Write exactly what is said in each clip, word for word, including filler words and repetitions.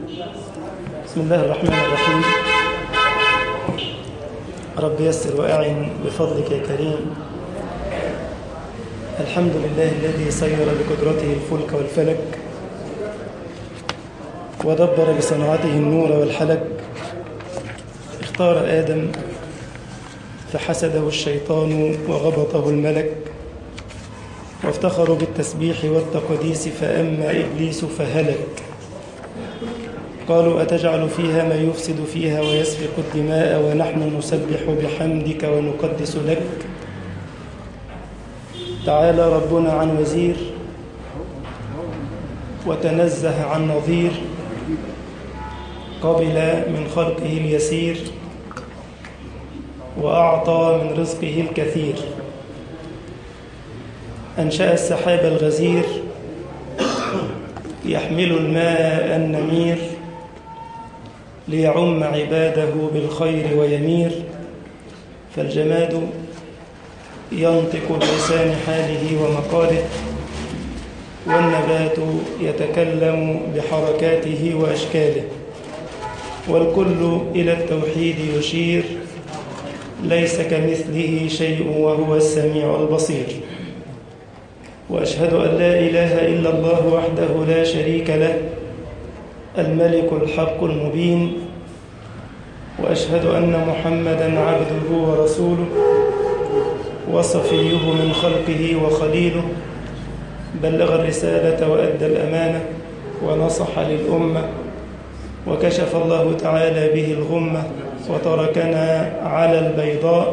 بسم الله الرحمن الرحيم. رب يسر وأعن بفضلك يا كريم. الحمد لله الذي سير بقدرته الفلك والفلك ودبر بصنعته النور والحلك. اختار آدم فحسده الشيطان وغبطه الملك، وافتخروا بالتسبيح والتقديس فأما إبليس فهلك. قالوا أتجعل فيها ما يفسد فيها ويسفك الدماء ونحن نسبح بحمدك ونقدس لك. تعالى ربنا عن وزير وتنزه عن نظير، قبل من خلقه اليسير وأعطى من رزقه الكثير. أنشأ السحاب الغزير يحمل الماء النمير ليعم عباده بالخير ويمير. فالجماد ينطق بلسان حاله ومقاله، والنبات يتكلم بحركاته وأشكاله، والكل إلى التوحيد يشير. ليس كمثله شيء وهو السميع البصير. وأشهد أن لا إله إلا الله وحده لا شريك له، الملك الحق المبين. وأشهد أن محمدًا عبده ورسوله وصفيه من خلقه وخليله، بلغ الرسالة وأدى الأمانة ونصح للأمة، وكشف الله تعالى به الغمة، وتركنا على البيضاء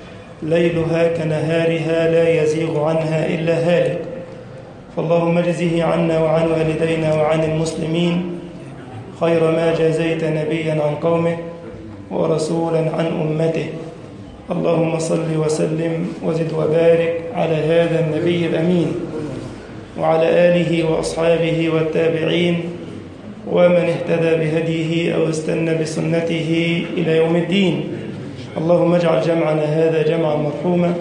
ليلها كنهارها لا يزيغ عنها إلا هالك. فاللهم اجزه عنا وعن والدينا وعن المسلمين خير ما جازيت نبيا عن قومه ورسولا عن أمته. اللهم صل وسلم وزد وبارك على هذا النبي الأمين وعلى آله وأصحابه والتابعين ومن اهتدى بهديه أو استنى بسنته إلى يوم الدين. اللهم اجعل جمعنا هذا جمعا مرحوما،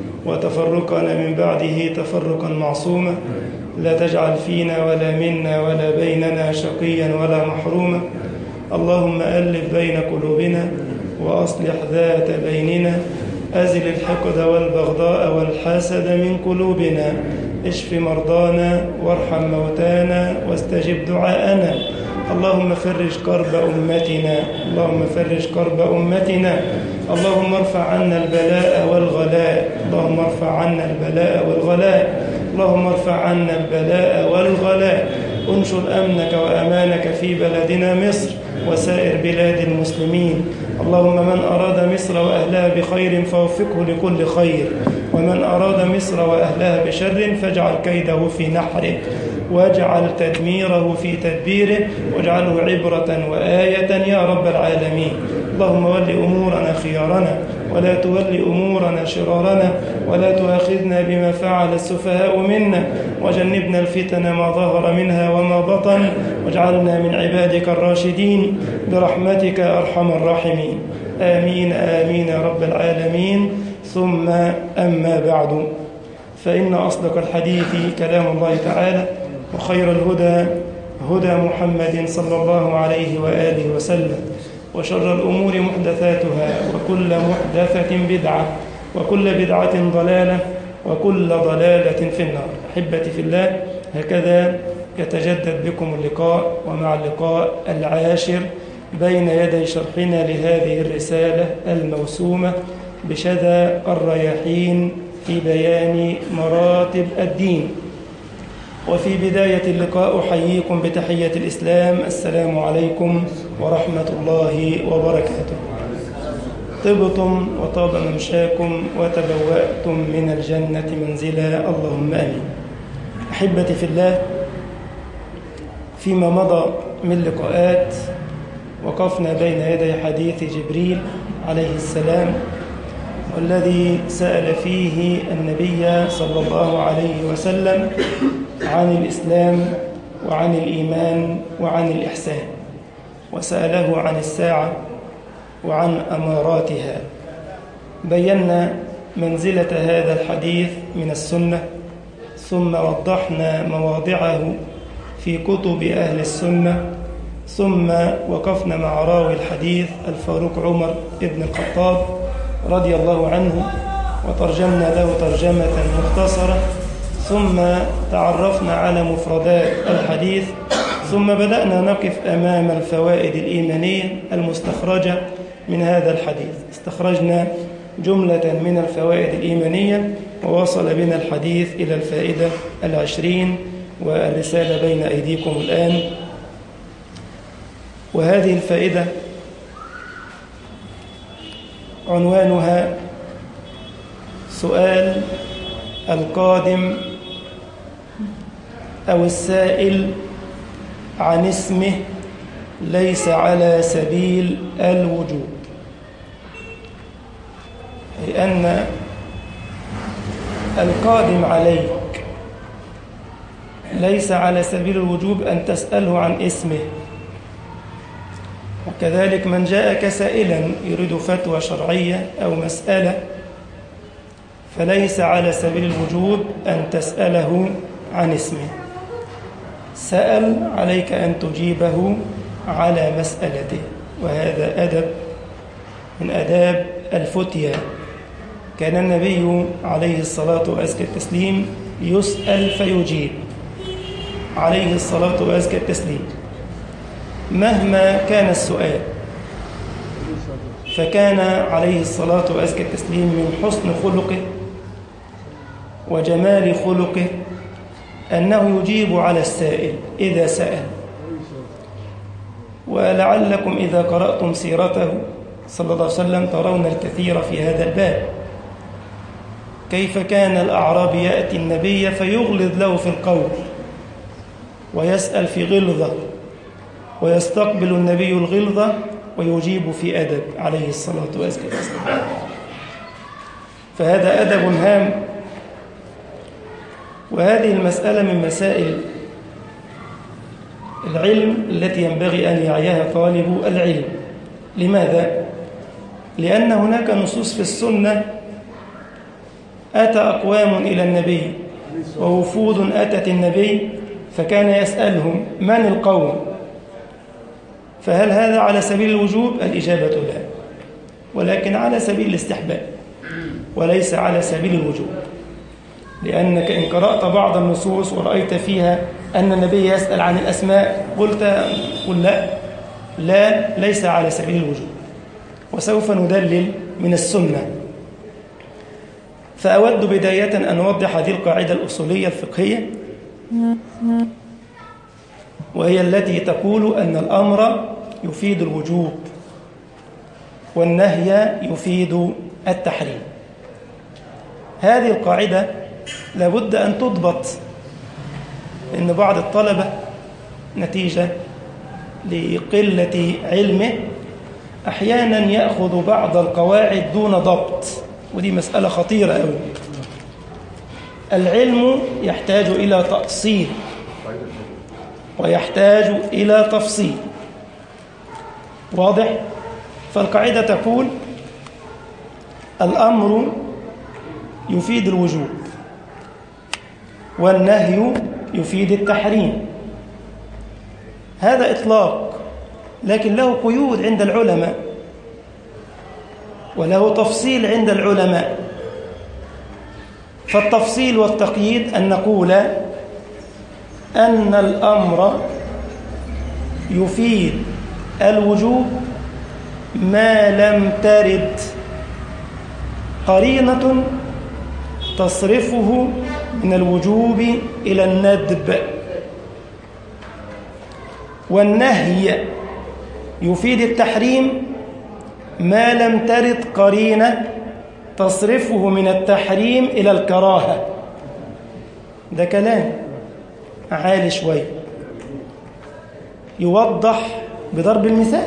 وتفرقنا من بعده تفرقا معصوما. لا تجعل فينا ولا منا ولا بيننا شقيا ولا محروما. اللهم ألف بين قلوبنا وأصلح ذات بيننا. أزل الحقد والبغضاء والحسد من قلوبنا. اشف مرضانا وارحم موتانا واستجب دعاءنا. اللهم فرج كرب أمتنا، اللهم فرج كرب أمتنا. اللهم ارفع عنا البلاء والغلاء، اللهم ارفع عنا البلاء والغلاء، اللهم ارفع عنا البلاء والغلاء. انشر أمنك وأمانك في بلدنا مصر وسائر بلاد المسلمين. اللهم من أراد مصر وأهلها بخير فوفقه لكل خير، ومن أراد مصر وأهلها بشر فاجعل كيده في نحره، واجعل تدميره في تدبيره، واجعله عبرة وآية يا رب العالمين. اللهم ول أمورنا خيارنا، ولا تول أمورنا شرارنا، ولا تؤاخذنا بما فعل السفهاء منا، وجنبنا الفتن ما ظهر منها وما بطن، واجعلنا من عبادك الراشدين برحمتك أرحم الراحمين. آمين آمين يا رب العالمين. ثم أما بعد، فإن أصدق الحديث كلام الله تعالى، وخير الهدى هدى محمد صلى الله عليه وآله وسلم، وشر الأمور محدثاتها، وكل محدثة بدعة، وكل بدعة ضلالة، وكل ضلالة في النار. أحبتي في الله، هكذا يتجدد بكم اللقاء، ومع اللقاء العاشر بين يدي شرحنا لهذه الرسالة الموسومة بشذا الرياحين في بيان مراتب الدين. وفي بداية اللقاء أحييكم بتحية الإسلام، السلام عليكم ورحمة الله وبركاته. طبتم وطاب ممشاكم وتبوأتم من الجنة منزلا، اللهم آمين. أحبتي في الله، فيما مضى من لقاءات وقفنا بين يدي حديث جبريل عليه السلام، والذي سأل فيه النبي صلى الله عليه وسلم عن الإسلام وعن الإيمان وعن الإحسان، وسأله عن الساعة وعن أماراتها. بينا منزلة هذا الحديث من السنة، ثم وضحنا مواضعه في كتب أهل السنة، ثم وقفنا مع راوي الحديث الفاروق عمر ابن الخطاب رضي الله عنه، وترجمنا له ترجمة مختصرة، ثم تعرفنا على مفردات الحديث، ثم بدأنا نقف أمام الفوائد الإيمانية المستخرجة من هذا الحديث. استخرجنا جملة من الفوائد الإيمانية، ووصل بنا الحديث إلى الفائدة العشرين، والرسالة بين أيديكم الآن. وهذه الفائدة عنوانها سؤال القادم أو السائل عن اسمه ليس على سبيل الوجوب، أي أن القادم عليك ليس على سبيل الوجوب أن تسأله عن اسمه، وكذلك من جاءك سائلا يريد فتوى شرعية أو مسألة فليس على سبيل الوجوب أن تسأله عن اسمه. سأل عليك أن تجيبه على مسألته، وهذا أدب من أداب الفتية. كان النبي عليه الصلاة وأزكى التسليم يسأل فيجيب عليه الصلاة وأزكى التسليم مهما كان السؤال، فكان عليه الصلاة وأزكى التسليم من حسن خلقه وجمال خلقه أنه يجيب على السائل إذا سأل. ولعلكم إذا قرأتم سيرته صلى الله عليه وسلم ترون الكثير في هذا الباب، كيف كان الأعرابي يأتي النبي فيغلظ له في القول ويسأل في غلظة، ويستقبل النبي الغلظة ويجيب في أدب عليه الصلاة والسلام. فهذا أدب هام، وهذه المسألة من مسائل العلم التي ينبغي أن يعيها طالب العلم. لماذا؟ لأن هناك نصوص في السنة أتى أقوام إلى النبي ووفود أتت النبي فكان يسألهم من القوم، فهل هذا على سبيل الوجوب؟ الإجابة لا، ولكن على سبيل الاستحباب وليس على سبيل الوجوب. لأنك إن قرأت بعض النصوص ورأيت فيها أن النبي يسأل عن الأسماء قلت قل لا لا ليس على سبيل الوجوب، وسوف ندلل من السنة. فأود بداية أن أوضح هذه القاعدة الأصولية الفقهية، وهي التي تقول أن الأمر يفيد الوجوب والنهي يفيد التحريم. هذه القاعدة لابد أن تضبط، إن بعض الطلبة نتيجة لقلة علمه أحيانا يأخذ بعض القواعد دون ضبط، ودي مسألة خطيرة أوي. العلم يحتاج إلى تأصيل ويحتاج إلى تفصيل، واضح؟ فالقاعدة تقول الأمر يفيد الوجوب والنهي يفيد التحريم. هذا إطلاق، لكن له قيود عند العلماء وله تفصيل عند العلماء. فالتفصيل والتقييد أن نقول أن الأمر يفيد الوجوب ما لم ترد قرينة تصرفه من الوجوب إلى الندب، والنهي يفيد التحريم ما لم ترد قرينة تصرفه من التحريم إلى الكراهة. ده كلام عالي شوي يوضح بضرب المثال،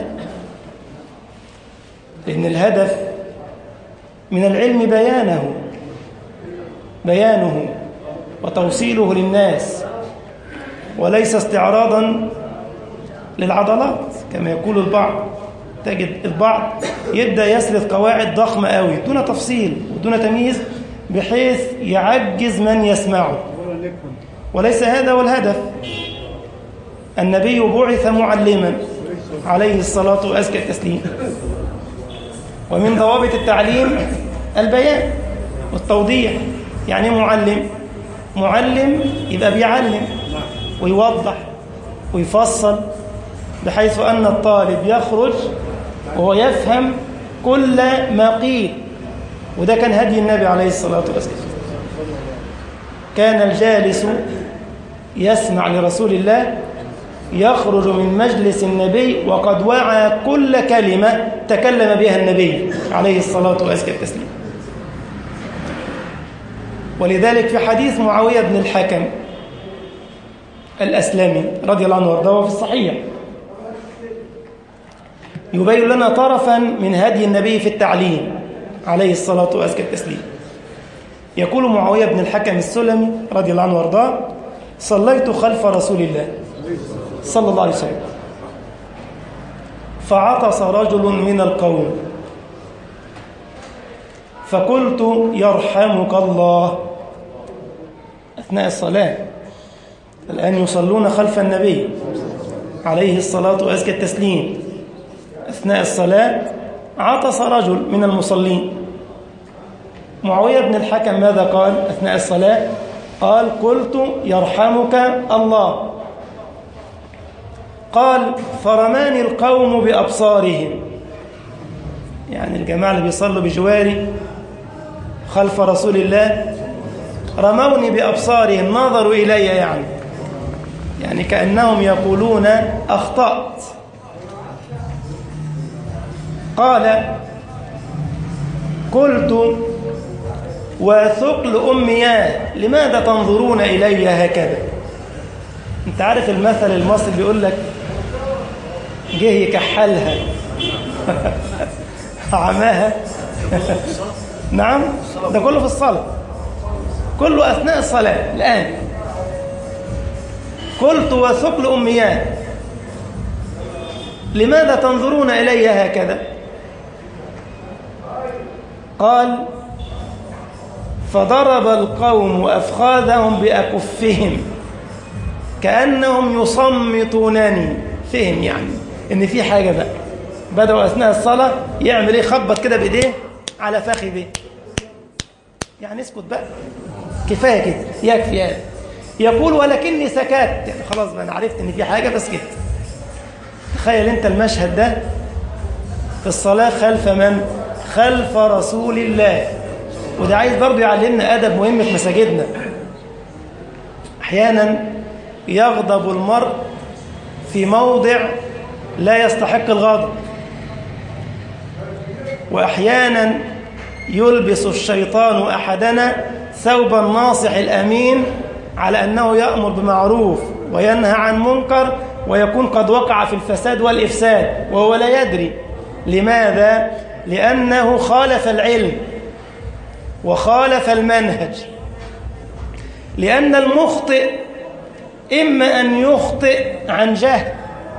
لأن الهدف من العلم بيانه بيانه وتوصيله للناس، وليس استعراضا للعضلات كما يقول البعض. تجد البعض يبدأ يسرد قواعد ضخمة قوي دون تفصيل ودون تمييز بحيث يعجز من يسمعه، وليس هذا هو الهدف. النبي بعث معلما عليه الصلاة وأزكى التسليم. ومن ضوابط التعليم البيان والتوضيح. يعني معلم معلم يبقى بيعلم ويوضح ويفصل، بحيث أن الطالب يخرج وهو يفهم كل ما قيل. وده كان هدي النبي عليه الصلاة والسلام. كان الجالس يسمع لرسول الله يخرج من مجلس النبي وقد وعى كل كلمة تكلم بها النبي عليه الصلاة والسلام. ولذلك في حديث معاوية بن الحكم الأسلمي رضي الله عنه وارضاه في الصحيح يبين لنا طرفا من هدي النبي في التعليم عليه الصلاة والسلام. يقول معاوية بن الحكم السلمي رضي الله عنه وارضاه: صليت خلف رسول الله صلى الله عليه وسلم فعطس رجل من القوم فقلت يرحمك الله أثناء الصلاة. الآن يصلون خلف النبي عليه الصلاة وأزكى التسليم. أثناء الصلاة عطس رجل من المصلين. معاوية بن الحكم ماذا قال أثناء الصلاة؟ قال: قلت يرحمك الله. قال: فرماني القوم بأبصارهم، يعني الجماعة اللي بيصلوا بجواري خلف رسول الله رموني بأبصارهم، نظروا إلي، يعني يعني كأنهم يقولون أخطأت. قال: قلت وثقل أمياه لماذا تنظرون إلي هكذا؟ أنت عارف المثل المصري بيقول لك جه يكحلها عماها نعم، ده كله في الصلاة، كله أثناء الصلاة. الآن قلت وثقل أمياه لماذا تنظرون إلي هكذا؟ قال: فضرب القوم أفخاذهم بأكفهم كأنهم يصمتونني. فهم يعني إن في حاجة بقى. بدأوا أثناء الصلاة يعمل إيه؟ خبط كده بإيديه على فخذه، يعني اسكت بقى، كفاية كده، يكفي هذا. يقول: ولكني سكت، يعني خلاص بقى أنا عرفت إن في حاجة بس كده. تخيل أنت المشهد ده في الصلاة خلف من؟ خلف رسول الله. وده عايز برضو يعلمنا أدب مهم في مساجدنا. أحيانا يغضب المرء في موضع لا يستحق الغضب، وأحيانا يلبس الشيطان أحدنا ثوب الناصح الأمين على أنه يأمر بمعروف وينهى عن منكر، ويكون قد وقع في الفساد والإفساد وهو لا يدري. لماذا؟ لأنه خالف العلم وخالف المنهج. لأن المخطئ إما أن يخطئ عن جهل،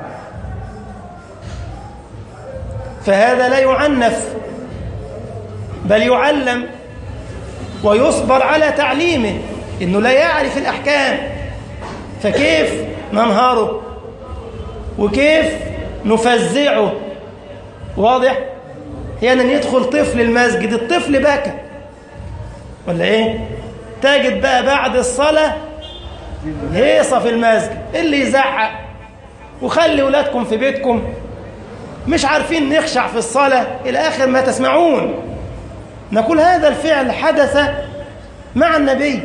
فهذا لا يعنف بل يعلم ويصبر على تعليمه، إنه لا يعرف الأحكام، فكيف ننهاره وكيف نفزعه؟ واضح؟ أحيانا يدخل طفل المسجد، الطفل بكى ولا إيه؟ تجد بقى بعد الصلاة هيصة في المسجد، اللي يزعق. وخلي ولادكم في بيتكم مش عارفين نخشع في الصلاة إلى آخر ما تسمعون. نقول هذا الفعل حدث مع النبي.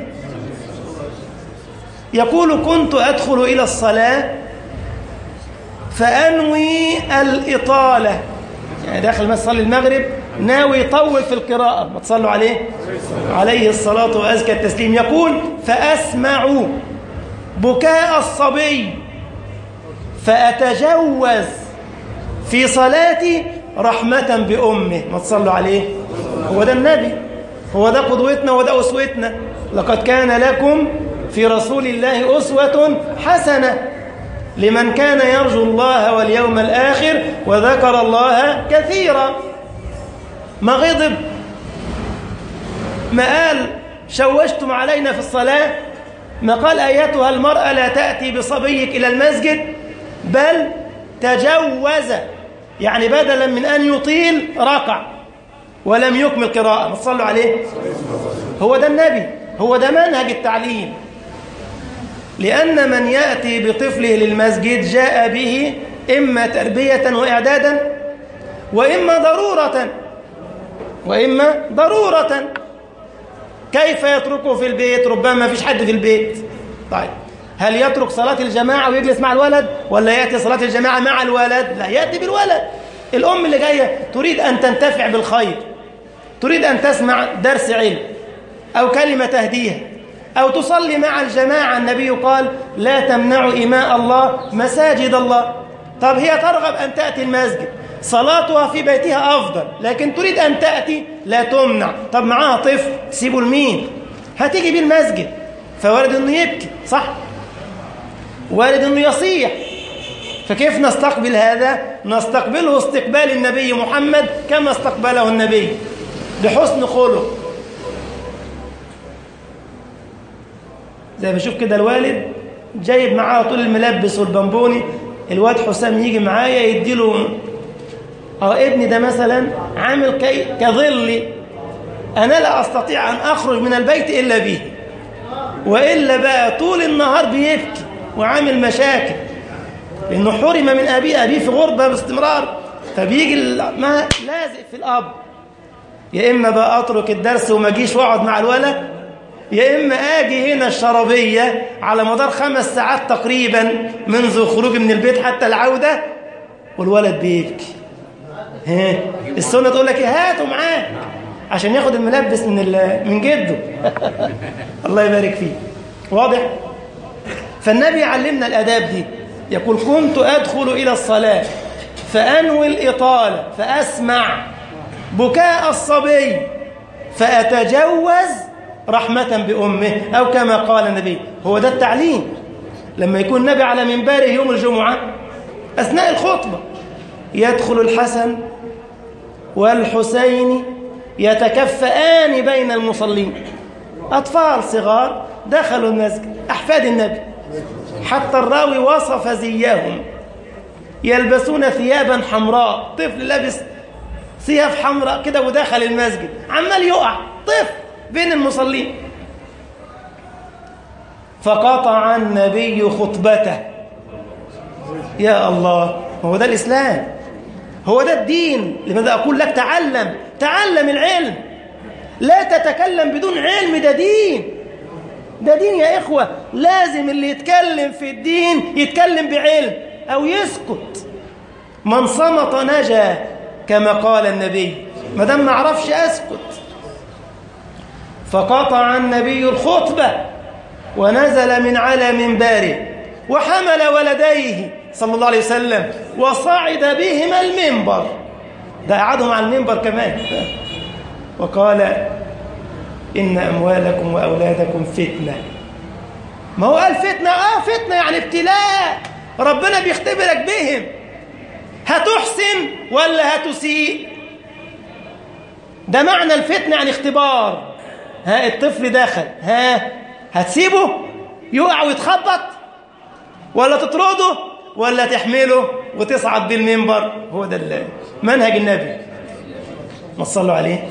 يقول: كنت أدخل إلى الصلاة فأنوي الإطالة، يعني داخل ما تصلي المغرب ناوي يطول في القراءة، ما تصلوا عليه عليه الصلاة وأزكى التسليم. يقول: فأسمع بكاء الصبي فأتجوز في صلاتي رحمة بأمه، ما تصلوا عليه. هو ده النبي، هو ده قدوتنا وده أسوتنا. لقد كان لكم في رسول الله أسوة حسنة لمن كان يرجو الله واليوم الآخر وذكر الله كثيرا. ما غضب، ما قال شوشتم علينا في الصلاة، ما قال أيتها المرأة لا تأتي بصبيك إلى المسجد، بل تجوز، يعني بدلا من أن يطيل ركع ولم يكمل قراءة. ما تصلوا عليه. هو ده النبي، هو ده منهج التعليم. لأن من يأتي بطفله للمسجد جاء به إما تربية وإعدادا وإما ضرورة وإما ضرورة. كيف يتركه في البيت؟ ربما ما فيش حد في البيت. طيب هل يترك صلاة الجماعة ويجلس مع الولد، ولا يأتي صلاة الجماعة مع الولد؟ لا، يأتي بالولد. الأم اللي جاية تريد أن تنتفع بالخير، تريد أن تسمع درس علم أو كلمة تهديها أو تصلي مع الجماعة. النبي قال لا تمنعوا إماء الله مساجد الله. طب هي ترغب أن تأتي المسجد، صلاتها في بيتها أفضل، لكن تريد أن تأتي لا تمنع. طب معاها طفل سيبه لمين؟ هتيجي بيه المسجد، فوارد أنه يبكي، صح؟ وارد أنه يصيح. فكيف نستقبل هذا؟ نستقبله استقبال النبي محمد كما استقبله النبي، بحسن خلق. زي ما بشوف كده الوالد جايب معاه طول الملبس والبنبوني، الواد حسام يجي معايا يديله، اه ابني ده مثلا عامل كي كظلي، انا لا استطيع ان اخرج من البيت الا به، والا بقى طول النهار بيبكي وعامل مشاكل لانه حرم من ابيه، ابيه في غربه باستمرار، فبيجي ما لازق في الاب. يا اما بقى اترك الدرس وما اجيش واقعد مع الولد، يا إما آجي هنا الشرابية على مدار خمس ساعات تقريبا منذ خروجي من البيت حتى العودة والولد بيبكي. ها السنة تقول لك هاته معاه عشان ياخد الملبس من من جده. الله يبارك فيه. واضح؟ فالنبي علمنا الآداب دي، يقول كنت أدخل إلى الصلاة فأنوي الإطالة فأسمع بكاء الصبي فأتجوز رحمة بأمه، أو كما قال النبي. هو ده التعليم. لما يكون النبي على منبره يوم الجمعة أثناء الخطبة يدخل الحسن والحسين يتكفئان بين المصلين، أطفال صغار دخلوا المسجد أحفاد النبي، حتى الراوي وصف زيهم يلبسون ثيابا حمراء، طفل لابس ثياب حمراء كده ودخل المسجد عمال يقع طفل بين المصلين. فقطع النبي خطبته. يا الله، هو ده الإسلام، هو ده الدين. لماذا أقول لك تعلم تعلم العلم، لا تتكلم بدون علم. ده دين، ده دين يا إخوة. لازم اللي يتكلم في الدين يتكلم بعلم أو يسكت. من صمت نجا كما قال النبي، ما دام ما عرفش أسكت. فقطع النبي الخطبة ونزل من على منبره وحمل ولديه صلى الله عليه وسلم وصعد بهما المنبر. ده قعدهم على المنبر كمان. وقال إن أموالكم وأولادكم فتنة. ما هو قال فتنة، آه فتنة يعني ابتلاء، ربنا بيختبرك بهم، هتحسن ولا هتسيء. ده معنى الفتنة، يعني اختبار. ها الطفل دخل، ها هتسيبه يقع ويتخبط ولا تطرده ولا تحمله وتصعد بالمنبر؟ هو ده منهج النبي. ما صلوا عليه.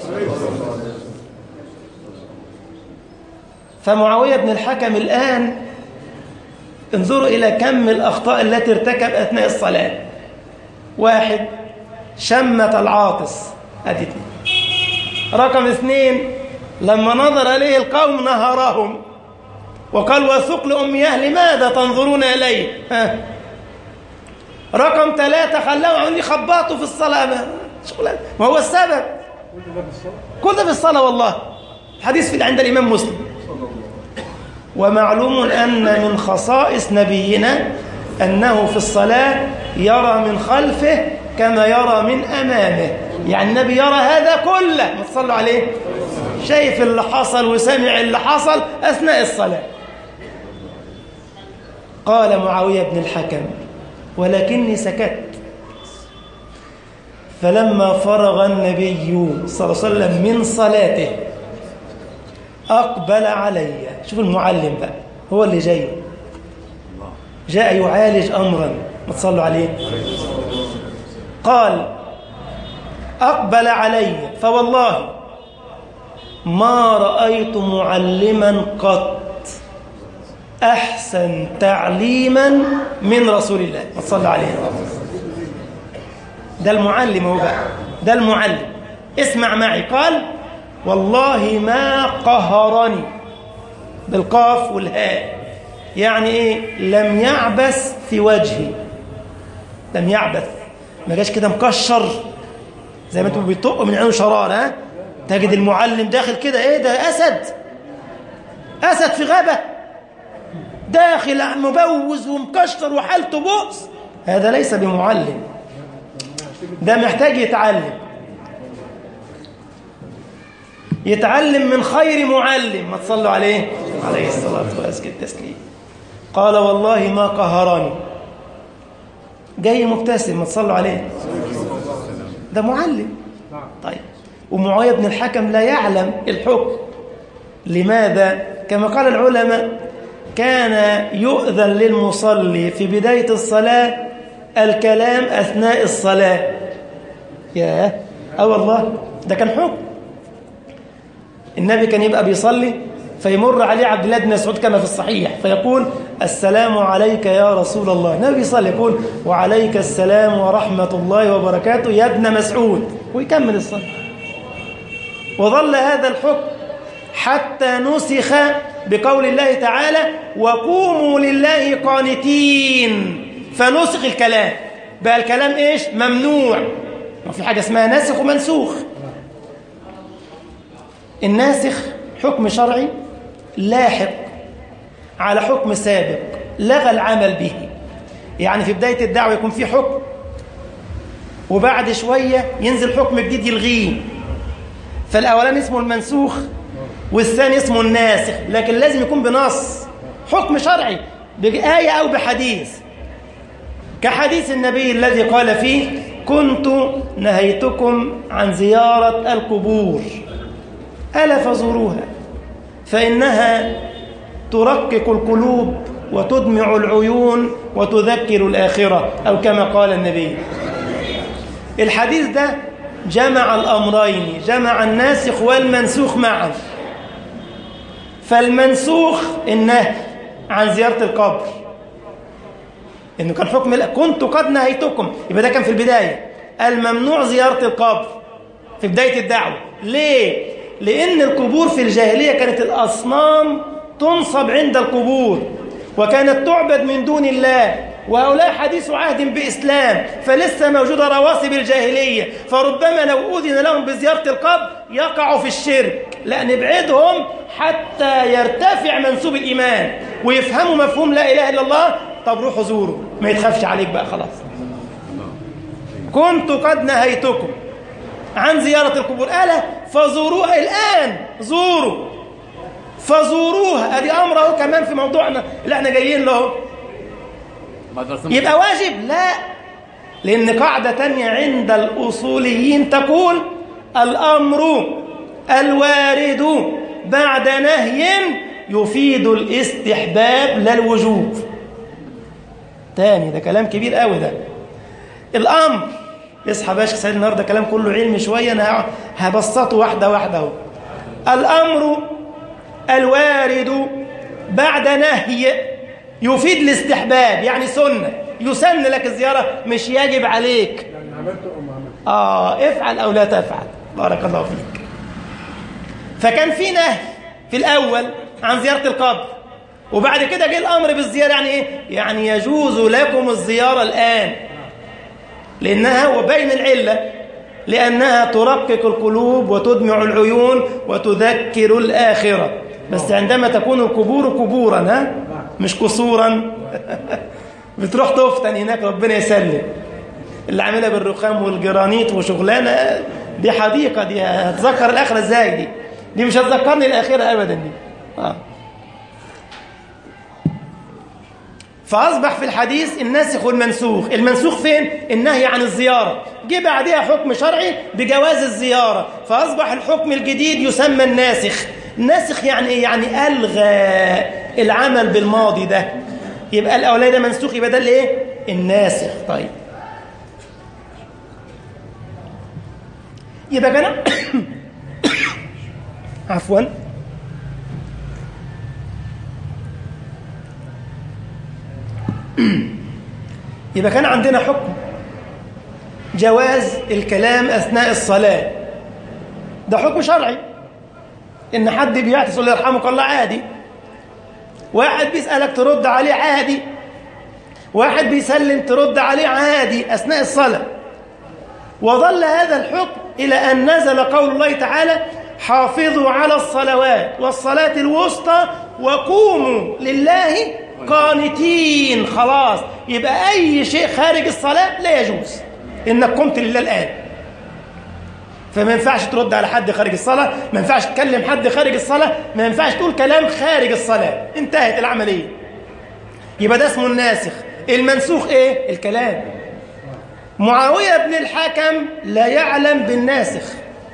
فمعاوية بن الحكم الآن انظروا إلى كم الأخطاء التي ارتكب أثناء الصلاة. واحد، شمت العاطس، أدي اثنين. رقم اثنين، لما نظر إليه القوم نهرهم وقال وثقل أمياه لماذا تنظرون إليه؟ ها. رقم ثلاثة، خلاهم عم يخبطوا في الصلاة. ما هو السبب؟ كل ده في الصلاة والله. حديث في عند الإمام مسلم. ومعلوم أن من خصائص نبينا أنه في الصلاة يرى من خلفه كما يرى من أمامه. يعني النبي يرى هذا كله. ما تصلوا عليه. شايف اللي حصل وسمع اللي حصل أثناء الصلاة. قال معاوية بن الحكم ولكني سكت. فلما فرغ النبي صلى الله عليه وسلم من صلاته أقبل علي. شوف المعلم بقى، هو اللي جاي جاء يعالج أمرا. ما تصلوا عليه. قال أقبل علي فوالله ما رأيت معلما قط أحسن تعليما من رسول الله. ما تصلوا عليه. ده المعلم هو بقى، ده المعلم. اسمع معي. قال والله ما قهرني بالقاف والهاء، يعني ايه؟ لم يعبث في وجهي، لم يعبث، ما جاش كده مكشر زي ما انتم بيطقوا من عينه شرار. ها تجد المعلم داخل كده ايه ده؟ اسد، اسد في غابه، داخل مبوز ومكشر وحالته بؤس. هذا ليس بمعلم، ده محتاج يتعلم، يتعلم من خير معلم. ما تصلوا عليه عليه الصلاة وأزكى التسليم. قال والله ما قهرني، جاي مبتسم. ما تصلوا عليه، ده معلم. طيب ومعاوية بن الحكم لا يعلم الحكم. لماذا؟ كما قال العلماء كان يؤذن للمصلي في بداية الصلاة الكلام أثناء الصلاة. ياه أه والله ده كان حكم. النبي كان يبقى بيصلي فيمر عليه عبد الله بن مسعود كما في الصحيح فيقول السلام عليك يا رسول الله. النبي بيصلي يقول وعليك السلام ورحمة الله وبركاته يا ابن مسعود، ويكمل الصلاة. وظل هذا الحكم حتى نسخ بقول الله تعالى وقوموا لله قانتين، فنسخ الكلام بقى الكلام ايش؟ ممنوع. ما في حاجة اسمها ناسخ ومنسوخ. الناسخ حكم شرعي لاحق على حكم سابق لغى العمل به. يعني في بداية الدعوة يكون في حكم وبعد شوية ينزل حكم جديد يلغيه، فالأولان اسمه المنسوخ والثاني اسمه الناسخ، لكن لازم يكون بنص حكم شرعي بآية أو بحديث، كحديث النبي الذي قال فيه كنت نهيتكم عن زيارة القبور ألا فزوروها فإنها ترقق القلوب وتدمع العيون وتذكر الآخرة، أو كما قال النبي. الحديث ده جمع الأمرين، جمع الناسخ والمنسوخ معا. فالمنسوخ النهي عن زيارة القبر، إنه كان حكم كنت قد نهيتكم، يبقى ده كان في البداية. الممنوع زيارة القبر في بداية الدعوة. ليه؟ لأن القبور في الجاهلية كانت الأصنام تنصب عند القبور وكانت تعبد من دون الله، وهؤلاء حديث عهد بإسلام، فلسه موجودة رواسب الجاهلية، فربما لو أذن لهم بزيارة القبر يقعوا في الشرك. لا، نبعدهم حتى يرتفع منسوب الإيمان ويفهموا مفهوم لا إله إلا الله. طب روحوا زوروا، ما يتخافش عليك بقى خلاص. كنت قد نهيتكم عن زيارة القبور ألا فزوروها، الآن زوروا فزوروها. أدي أمره كمان في موضوعنا اللي احنا جايين له. يبقى واجب؟ لا، لأن قاعدة تانية عند الأصوليين تقول الأمر الوارد بعد نهي يفيد الاستحباب لا الوجوب. تاني، ده كلام كبير قوي ده. الأمر، اصحى باشا سيد، النهارده كلام كله علمي شوية، أنا هبسطه واحدة واحدة اهو. الأمر الوارد بعد نهي يفيد الاستحباب، يعني سنة، يسن لك الزيارة مش يجب عليك. يعني عملت أو ما عملت؟ آه افعل أو لا تفعل، بارك الله فيك. فكان في نهي في الأول عن زيارة القبر، وبعد كده جه الأمر بالزيارة. يعني إيه؟ يعني يجوز لكم الزيارة الآن، لأنها وبين العلة لأنها ترقق القلوب وتدمع العيون وتذكر الآخرة. بس عندما تكون القبور قبورا، ها مش قصورا بتروح تفتن هناك، ربنا يسلم. اللي عاملها بالرخام والجرانيت وشغلانة دي حديقة، دي هتذكر الآخرة ازاي؟ دي دي مش هتذكرني الآخرة أبدا دي. آه. فأصبح في الحديث الناسخ والمنسوخ. المنسوخ فين؟ النهي عن الزيارة، جه بعدها حكم شرعي بجواز الزيارة، فأصبح الحكم الجديد يسمى الناسخ. الناسخ يعني إيه؟ يعني ألغى العمل بالماضي ده. يبقى الأولاني ده منسوخ، يبقى ده الإيه؟ الناسخ. طيب يبقى كان عفوا يبقى كان عندنا حكم جواز الكلام أثناء الصلاة، ده حكم شرعي، إن حد بيعطس يقول يرحمك الله عادي، واحد بيسألك ترد عليه عادي، واحد بيسلم ترد عليه عادي أثناء الصلاة. وظل هذا الحكم إلى أن نزل قول الله تعالى حافظوا على الصلوات والصلاة الوسطى وقوموا لله قانتين. خلاص يبقى أي شيء خارج الصلاة لا يجوز إنك قمت لله الآن، فما ينفعش ترد على حد خارج الصلاة، ما ينفعش تكلم حد خارج الصلاة، ما ينفعش تقول كلام خارج الصلاة، انتهت العملية. يبقى ده اسمه الناسخ. المنسوخ ايه؟ الكلام. معاوية بن الحكم لا يعلم بالناسخ،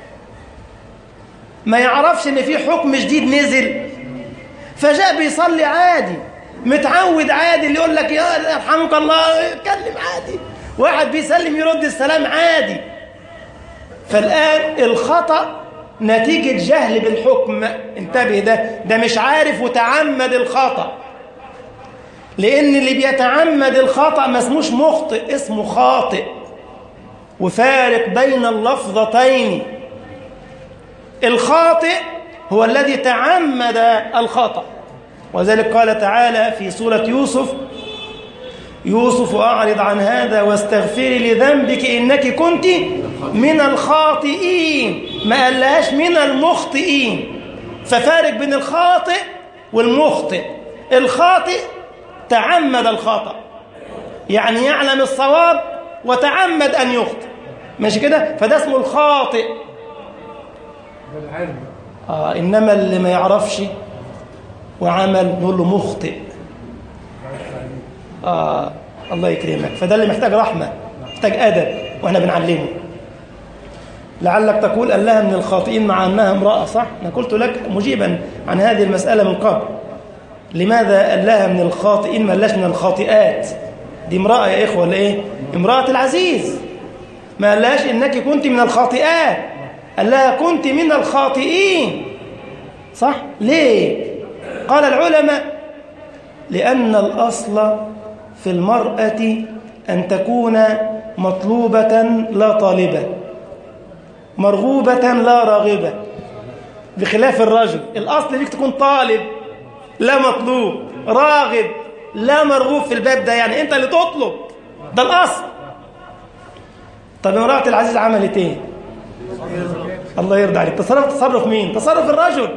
ما يعرفش ان في حكم جديد نزل، فجاء بيصلي عادي، متعود عادي، اللي يقول لك يا يرحمك الله اتكلم عادي، واحد بيسلم يرد السلام عادي. فالآن الخطأ نتيجة جهل بالحكم، انتبه، ده ده مش عارف وتعمد الخطأ، لأن اللي بيتعمد الخطأ ما اسموش مخطئ، اسمه خاطئ، وفارق بين اللفظتين. الخاطئ هو الذي تعمد الخطأ، وذلك قال تعالى في سورة يوسف يوسف أعرض عن هذا واستغفري لذنبك إنك كنت من الخاطئين، ما قالهاش من المخطئين. ففارق بين الخاطئ والمخطئ. الخاطئ تعمد الخطأ، يعني يعلم الصواب وتعمد أن يخطئ، ماشي كده؟ فده اسمه الخاطئ. آه إنما اللي ما يعرفش وعمل نقول له مخطئ. آه الله يكرمك. فده اللي محتاج رحمة، محتاج أدب، وإحنا بنعلمه. لعلك تقول قال لها من الخاطئين مع أنها امرأة، صح؟ أنا قلت لك مجيبا عن هذه المسألة من قبل. لماذا قال لها من الخاطئين ما قالش من الخاطئات؟ دي امرأة يا إخوة، ولا إيه؟ امرأة العزيز، ما قالهاش إنك كنت من الخاطئات، قال لها كنت من الخاطئين، صح؟ ليه؟ قال العلماء لأن الأصل في المرأة أن تكون مطلوبة لا طالبة، مرغوبة لا راغبة، بخلاف الرجل. الأصل فيك تكون طالب لا مطلوب، راغب لا مرغوب في الباب ده، يعني أنت اللي تطلب، ده الأصل. طب امرأة العزيز عملت إيه؟ الله يرضى عليك. تصرف تصرف مين؟ تصرف الرجل.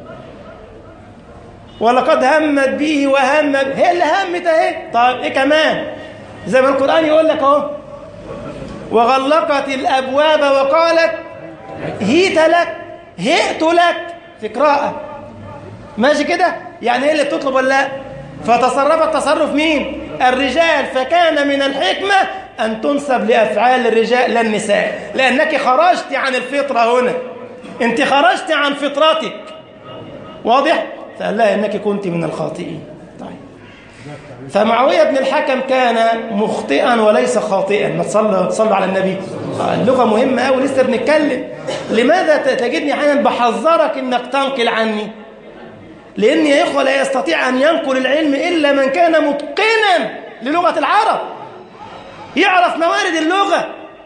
ولقد همت به وهم، هي اللي همت اهي. طيب ايه كمان؟ زي ما القرآن يقول لك اهو وغلقت الابواب وقالت هيت لك، هئت لك، في قراءة، ماشي كده؟ يعني ايه اللي بتطلب ولا لا؟ فتصرفت تصرف مين؟ الرجال. فكان من الحكمة أن تنسب لأفعال الرجال لا النساء، لأنك خرجت عن الفطرة هنا، أنت خرجت عن فطرتك، واضح؟ فقال لها إنك كنت من الخاطئين. طيب. فمعاوية بن الحكم كان مخطئا وليس خاطئا. ما تصلوا تصلوا على النبي. اللغة مهمة أوي، لسه بنتكلم. لماذا تجدني أحيانا بحذرك إنك تنقل عني؟ لأن يا إخوة لا يستطيع أن ينقل العلم إلا من كان متقنا للغة العرب، يعرف موارد اللغة.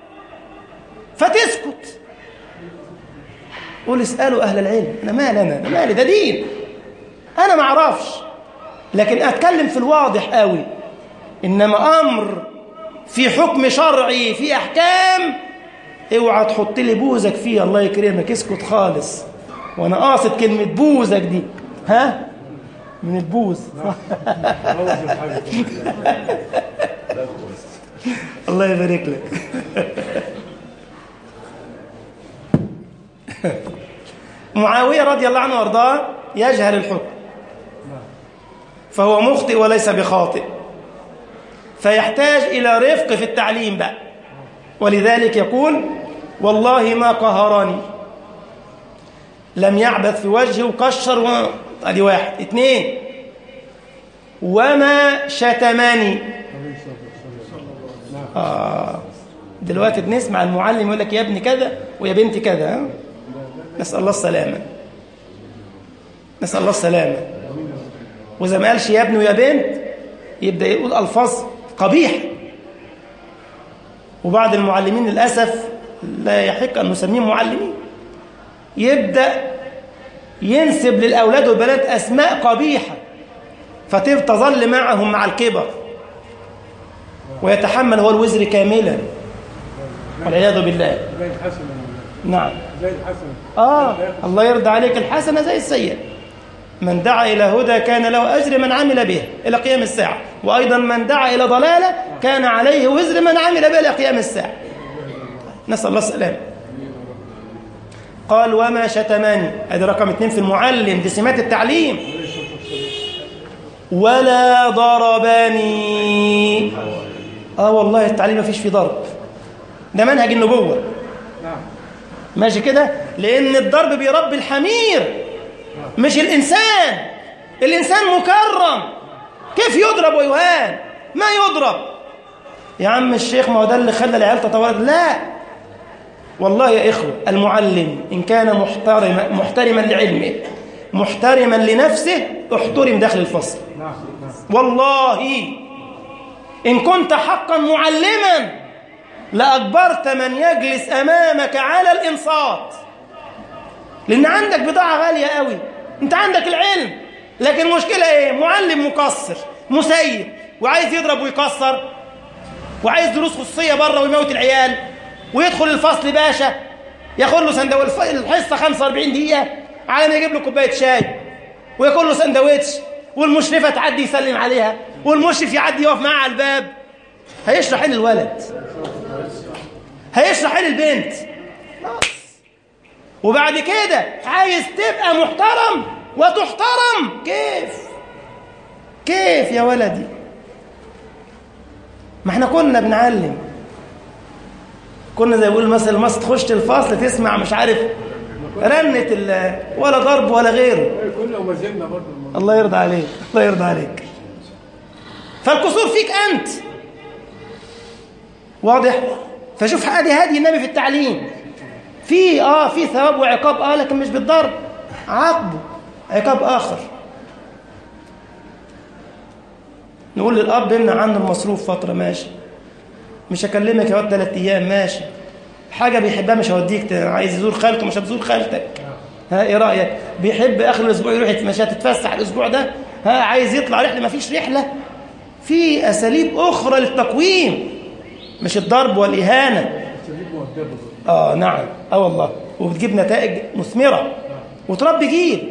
فتسكت، قول اسألوا أهل العلم، أنا مالي، أنا أنا مالي، ده دين، أنا ما أعرفش، لكن أتكلم في الواضح قوي. إنما أمر في حكم شرعي، في أحكام، اوعى تحط لي بوزك فيه، الله يكرمك، اسكت خالص. وأنا قاصد كلمة بوزك دي، ها؟ من البوز. الله يبارك لك. معاوية رضي الله عنه وارضاه يجهل الحكم، فهو مخطئ وليس بخاطئ، فيحتاج إلى رفق في التعليم بقى. ولذلك يقول والله ما قهرني، لم يعبث في وجهه وكشر و... ادي واحد. اثنين، وما شتمني، آه دلوقتي بنسمع المعلم يقول لك يا ابني كذا ويا بنتي كذا. ها؟ نسأل الله السلامة، نسأل الله السلامة. وإذا ما قالش يا ابني ويا بنت يبدأ يقول ألفاظ قبيحة. وبعض المعلمين للأسف لا يحق أن نسميهم معلمين، يبدأ ينسب للأولاد والبنات أسماء قبيحة فتظل معهم مع الكبر ويتحمل هو الوزر كاملا والعياذ بالله. نعم. آه الله يرضى عليك، الحسنة زي السيئة. من دعا إلى هدى كان له أجر من عمل به إلى قيام الساعة، وأيضا من دعا إلى ضلالة كان عليه وزر من عمل به إلى قيام الساعة. نسأل الله السلام. قال وما شتمني، هذا رقم اثنين في المعلم، دي سمات التعليم. ولا ضربني. آه والله التعليم ما فيش فيه ضرب، ده منهج النبوة. ماشي كده، لأن الضرب بيربي الحمير مش الإنسان. الإنسان مكرم، كيف يضرب ويهان؟ ما يضرب يا عم الشيخ، ما هو ده اللي خلى العيال تتورط. لا والله يا إخوة، المعلم إن كان محترما محترما لعلمه محترما لنفسه احترم داخل الفصل. والله إن كنت حقا معلما لأجبرت من يجلس أمامك على الإنصات، لأن عندك بضاعة غالية قوي. أنت عندك العلم، لكن المشكلة إيه؟ معلم مقصر مسيب وعايز يضرب ويكسر، وعايز دروس خصوصية بره ويموت العيال، ويدخل الفصل باشا ياخد له سندوتش الحصة خمسة وأربعين دقيقة على ما يجيب له كوباية شاي وياكل له سندوتش، والمشرفة تعدي يسلم عليها، والمشرف يعدي يقف معاه على الباب. هيشرح ايه للولد؟ هيشرح ايه للبنت؟ وبعد كده عايز تبقى محترم وتحترم. كيف كيف يا ولدي؟ ما احنا كنا بنعلم، كنا زي بيقول مثل مصر تخش الفصل تسمع مش عارف رنة ولا ضرب ولا غيره. كنا وما زلنا برضه. الله يرضى عليك، الله يرضى عليك. فالقصور فيك أنت، واضح؟ فشوف هذه هذه النبي في التعليم، في اه في ثواب وعقاب، اه لكن مش بالضرب، عاقبه عقاب آخر. نقول للأب امنع عنه المصروف فترة، ماشي، مش هكلمك يا واد ثلاث أيام، ماشي، حاجة بيحبها مش هوديك، عايز يزور خالته مش هتزور خالتك، ها ايه رأيك؟ بيحب آخر الأسبوع يروح مش هتتفسح الأسبوع ده، ها عايز يطلع رحلة ما فيش رحلة. في أساليب أخرى للتقويم، مش الضرب والإهانة. آه نعم، آه والله، وبتجيب نتائج مثمرة وتربي جيل.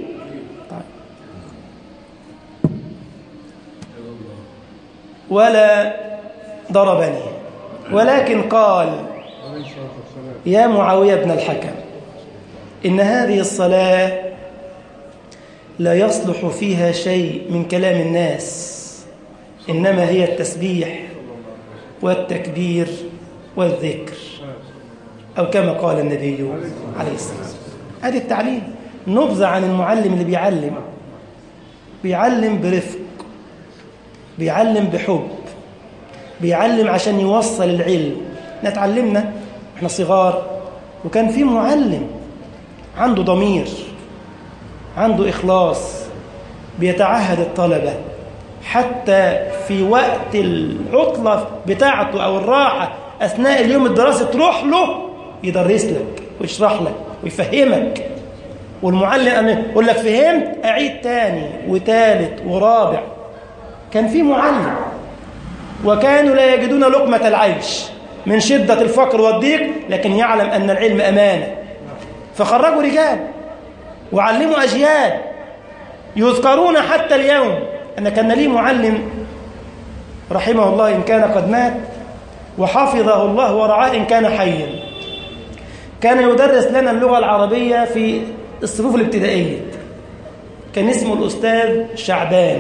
ولا ضربني، ولكن قال يا معاوية بن الحكم إن هذه الصلاة لا يصلح فيها شيء من كلام الناس، إنما هي التسبيح والتكبير والذكر، أو كما قال النبي عليه الصلاة والسلام. هذه التعليم نبذة عن المعلم اللي بيعلم، بيعلم برفق، بيعلم بحب، بيعلم عشان يوصل العلم. نتعلمنا احنا صغار وكان في معلم عنده ضمير، عنده إخلاص، بيتعهد الطلبة حتى في وقت العطلة بتاعته أو الراحة أثناء اليوم الدراسي تروح له يدرس لك ويشرح لك ويفهمك. والمعلم أنا يقول لك فهمت أعيد تاني وتالت ورابع. كان في معلم، وكانوا لا يجدون لقمة العيش من شدة الفقر والضيق، لكن يعلم أن العلم أمانة، فخرجوا رجال وعلموا أجيال يذكرون حتى اليوم. أنا كان لي معلم رحمه الله إن كان قد مات وحفظه الله ورعاه إن كان حيا، كان يدرس لنا اللغة العربية في الصفوف الابتدائية، كان اسمه الأستاذ شعبان.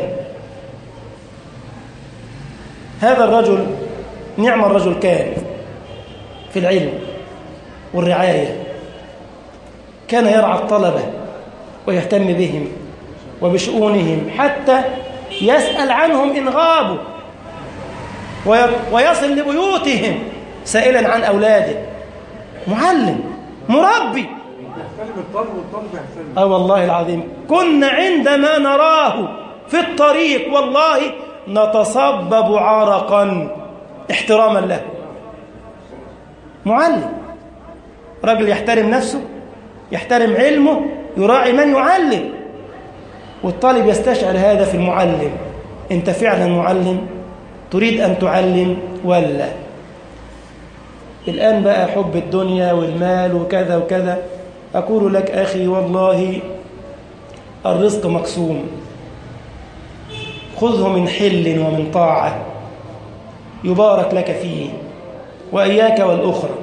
هذا الرجل نعم الرجل كان في العلم والرعاية، كان يرعى الطلبة ويهتم بهم وبشؤونهم، حتى يسأل عنهم إن غابوا. ويصل لبيوتهم سائلا عن أولاده. معلم مربي. يحترم الطالب والطالب يحترم. اه والله العظيم كنا عندما نراه في الطريق والله نتصبب عرقا احتراما له. معلم، رجل يحترم نفسه، يحترم علمه، يراعي من يعلم، والطالب يستشعر هذا في المعلم. انت فعلا معلم تريد أن تعلم ولا؟ الآن بقى حب الدنيا والمال وكذا وكذا. أقول لك أخي والله الرزق مقسوم، خذه من حل ومن طاعة يبارك لك فيه، وإياك والأخرى.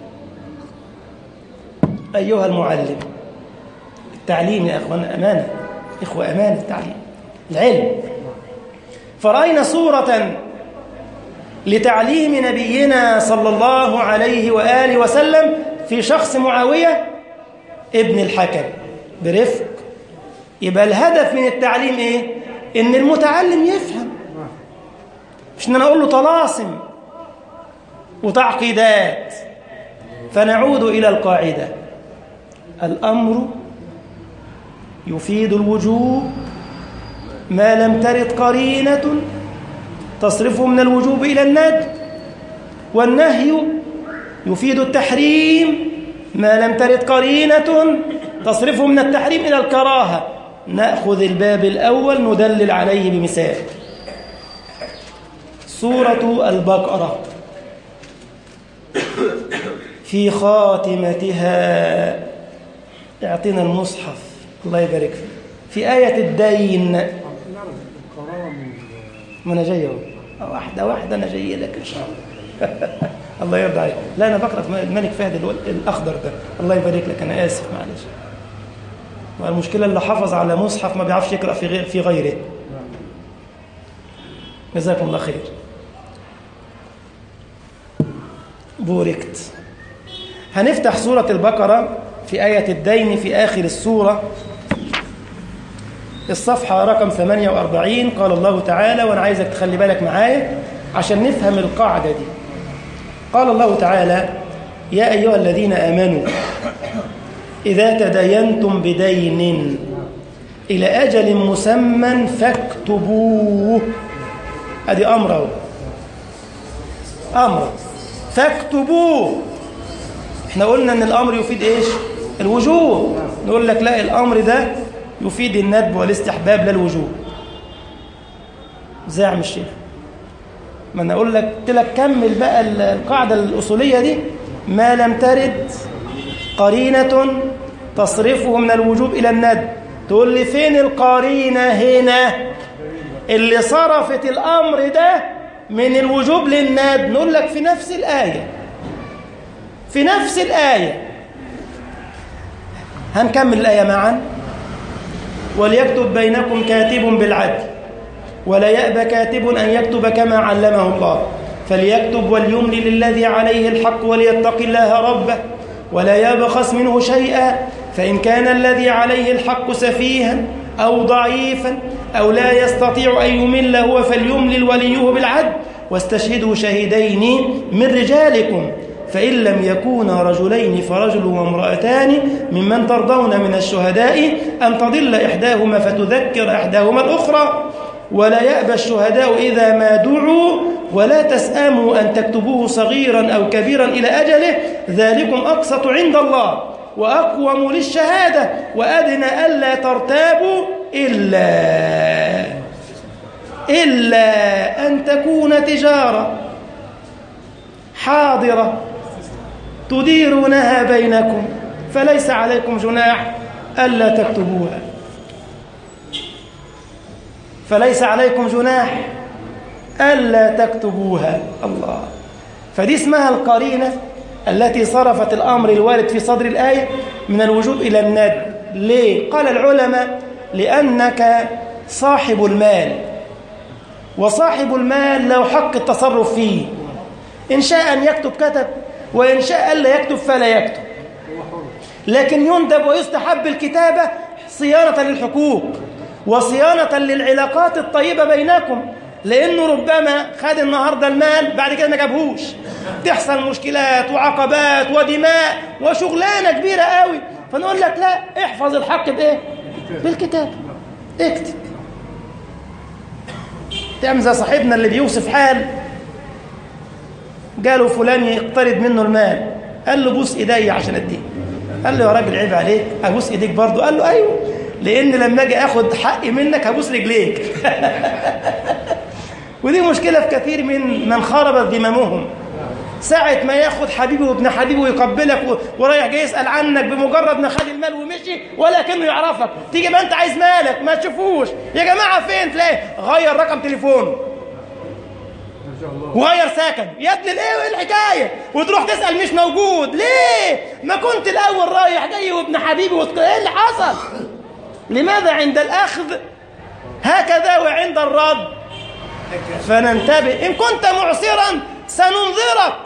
أيها المعلم، التعليم يا أخوانا أمانة، إخوة أمانة التعليم العلم. فرأينا صورة لتعليم نبينا صلى الله عليه وآله وسلم في شخص معاوية ابن الحكم برفق. يبقى الهدف من التعليم إيه؟ إن المتعلم يفهم، مش إن أنا أقول له طلاسم وتعقيدات. فنعود إلى القاعدة: الأمر يفيد الوجوب ما لم ترد قرينة تصرفه من الوجوب إلى الندب، والنهي يفيد التحريم ما لم ترد قرينة تصرفه من التحريم إلى الكراهة. نأخذ الباب الأول ندلل عليه بمثال. سورة البقرة في خاتمتها، اعطينا المصحف الله يبارك فيه، في آية الدين. ما أنا جاي أهو، واحدة واحدة أنا جاي لك إن شاء الله. الله يرضى عليك. لا أنا بقرأ في الملك فهد الأخضر ده، الله يبارك لك. أنا آسف معلش. والمشكلة اللي حافظ على مصحف ما بيعرفش يقرأ في غير في غيره. جزاكم الله خير. بوركت. هنفتح سورة البقرة في آية الدين في آخر السورة، الصفحة رقم ثمانية وأربعين. قال الله تعالى، وأنا عايزك تخلي بالك معايا عشان نفهم القاعدة دي. قال الله تعالى: يا أيها الذين آمنوا إذا تداينتم بدين إلى أجل مسمى فاكتبوه. أدي أمره، أمر فاكتبوه. احنا قلنا ان الامر يفيد ايش؟ الوجوب. نقول لك لا، الامر ده يفيد الندب والاستحباب لا الوجوب. ازاي يا عم الشيخ؟ ما انا اقول لك قلت لك كمل بقى القاعده الاصوليه دي: ما لم ترد قرينه تصرفه من الوجوب الى الندب. تقول لي فين القرينه هنا اللي صرفت الامر ده من الوجوب للندب؟ نقول لك في نفس الايه، في نفس الآية. هنكمل الآية معا. وليكتب بينكم كاتب بالعدل ولا يأبى كاتب أن يكتب كما علمه الله فليكتب وليملي للذي عليه الحق وليتق الله ربه ولا يبخس منه شيئا فإن كان الذي عليه الحق سفيها أو ضعيفا أو لا يستطيع أن يمل هو فليملل وليه بالعدل واستشهدوا شهيدين من رجالكم فإن لم يكونا رجلين فرجل وامرأتان ممن ترضون من الشهداء أن تضل إحداهما فتذكر إحداهما الأخرى ولا يأبى الشهداء إذا ما دعوا ولا تسأموا أن تكتبوه صغيرا أو كبيرا إلى أجله ذلكم أقسط عند الله وأقوم للشهادة وأدنى ألا ترتابوا إلا إلا أن تكون تجارة حاضرة تديرونها بينكم فليس عليكم جناح ألا تكتبوها فليس عليكم جناح ألا تكتبوها. الله. فدي اسمها القرينة التي صرفت الأمر الوارد في صدر الآية من الوجوب إلى الندب. ليه؟ قال العلماء لأنك صاحب المال وصاحب المال له حق التصرف فيه، إن شاء أن يكتب كتب وإن شاء ألا يكتب فلا يكتب، لكن يندب ويستحب الكتابة صيانة للحقوق وصيانة للعلاقات الطيبة بينكم. لأنه ربما خد النهاردة المال بعد كده ما جابهوش، تحصل مشكلات وعقبات ودماء وشغلانة كبيرة قوي. فنقول لك لا، احفظ الحق بإيه؟ بالكتاب، اكتب. تعمل زي صاحبنا اللي بيوصف حال، قالوا فلان يقترض منه المال، قال له بوس ايدي عشان اديه. قال له يا راجل عيب عليك، ابوس ايديك برضه؟ قال له ايوه، لان لما اجي اخد حقي منك هبوس رجليك. ودي مشكله في كثير من من خربت ذممهم. ساعة ما ياخد حبيبه وابن حبيبه ويقبلك ورايح جاي يسأل عنك، بمجرد ما خد المال ومشي ولا كأنه يعرفك، تيجي ما انت عايز مالك ما تشوفوش، يا جماعة فين؟ تلاقي غير رقم تليفونه وغير سكن. يا ابن الايه وايه الحكاية؟ وتروح تسأل مش موجود. ليه؟ ما كنت الأول رايح جاي وابن حبيبي وتق... ايه اللي حصل؟ لماذا عند الأخذ هكذا وعند الرد فننتبه؟ إن كنت معسرا سننظرك،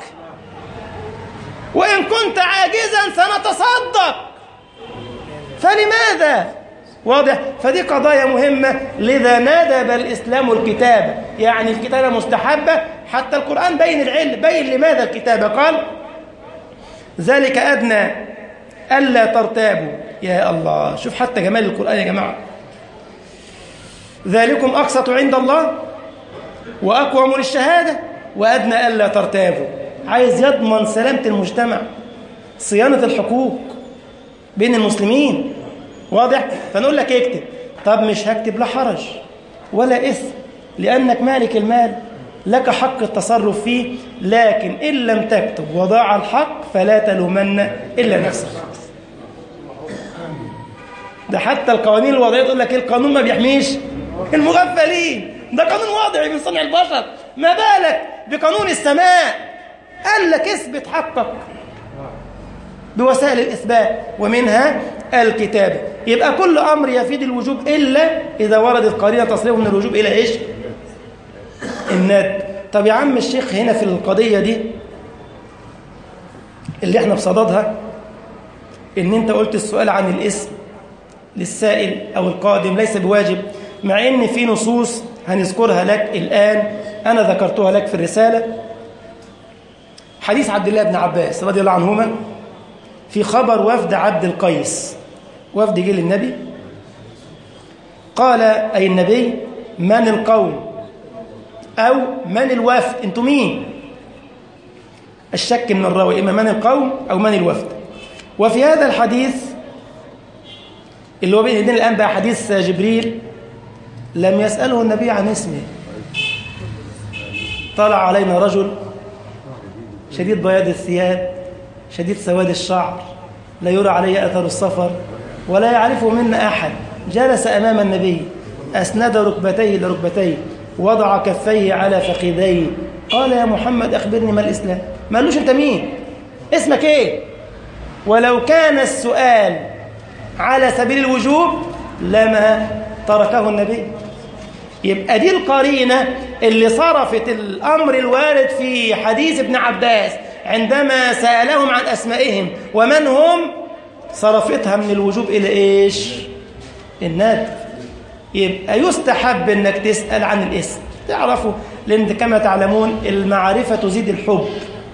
وإن كنت عاجزا سنتصدق، فلماذا؟ واضح؟ فدي قضايا مهمة. لذا ندب الإسلام الكتابة، يعني الكتابة مستحبة. حتى القرآن بين العلم، بين لماذا الكتابة. قال ذلك أدنى ألا ترتابوا. يا الله، شوف حتى جمال القرآن يا جماعة. ذلكم أقسط عند الله وأقوم للشهادة وأدنى ألا ترتابوا. عايز يضمن سلامة المجتمع، صيانة الحقوق بين المسلمين. واضح؟ فنقول لك اكتب. طب مش هكتب، لا حرج ولا إثم، لأنك مالك المال، لك حق التصرف فيه. لكن إن لم تكتب وضاع الحق فلا تلومن إلا نفسك. ده حتى القوانين الوضعية تقول لك ايه؟ القانون ما بيحميش المغفلين. ده قانون وضعي من صنع البشر، ما بالك بقانون السماء؟ قال لك اثبت حقك بوسائل الإثبات، ومنها الكتابة. يبقى كل أمر يفيد الوجوب إلا إذا وردت قرينة تصرفه من الوجوب إلى إيش؟ الندب. طب يا عم الشيخ، هنا في القضية دي اللي احنا بصددها، إن أنت قلت السؤال عن الاسم للسائل أو القادم ليس بواجب، مع إن في نصوص هنذكرها لك الآن، أنا ذكرتها لك في الرسالة. حديث عبد الله بن عباس رضي الله عنهما في خبر وفد عبد القيس. وفد جه للنبي، قال أي النبي: من القوم أو من الوفد؟ أنتم مين؟ الشك من الراوي، إما من القوم أو من الوفد. وفي هذا الحديث اللي هو بين ايدينا الآن بقى حديث جبريل، لم يسأله النبي عن اسمه. طلع علينا رجل شديد بياض الثياب، شديد سواد الشعر، لا يرى عليه أثر السفر ولا يعرفه منا أحد. جلس أمام النبي، أسند ركبتيه لركبتيه، وضع كفيه على فخذيه، قال: يا محمد أخبرني ما الإسلام. ما قالوش أنت مين؟ اسمك إيه؟ ولو كان السؤال على سبيل الوجوب لما تركه النبي. يبقى دي القرينة اللي صرفت الأمر الوارد في حديث ابن عباس عندما سألهم عن أسمائهم ومن هم، صرفتها من الوجوب إلى إيش؟ الندب. يبقى يستحب أنك تسأل عن الاسم، تعرفوا، لأن كما تعلمون المعرفة تزيد الحب.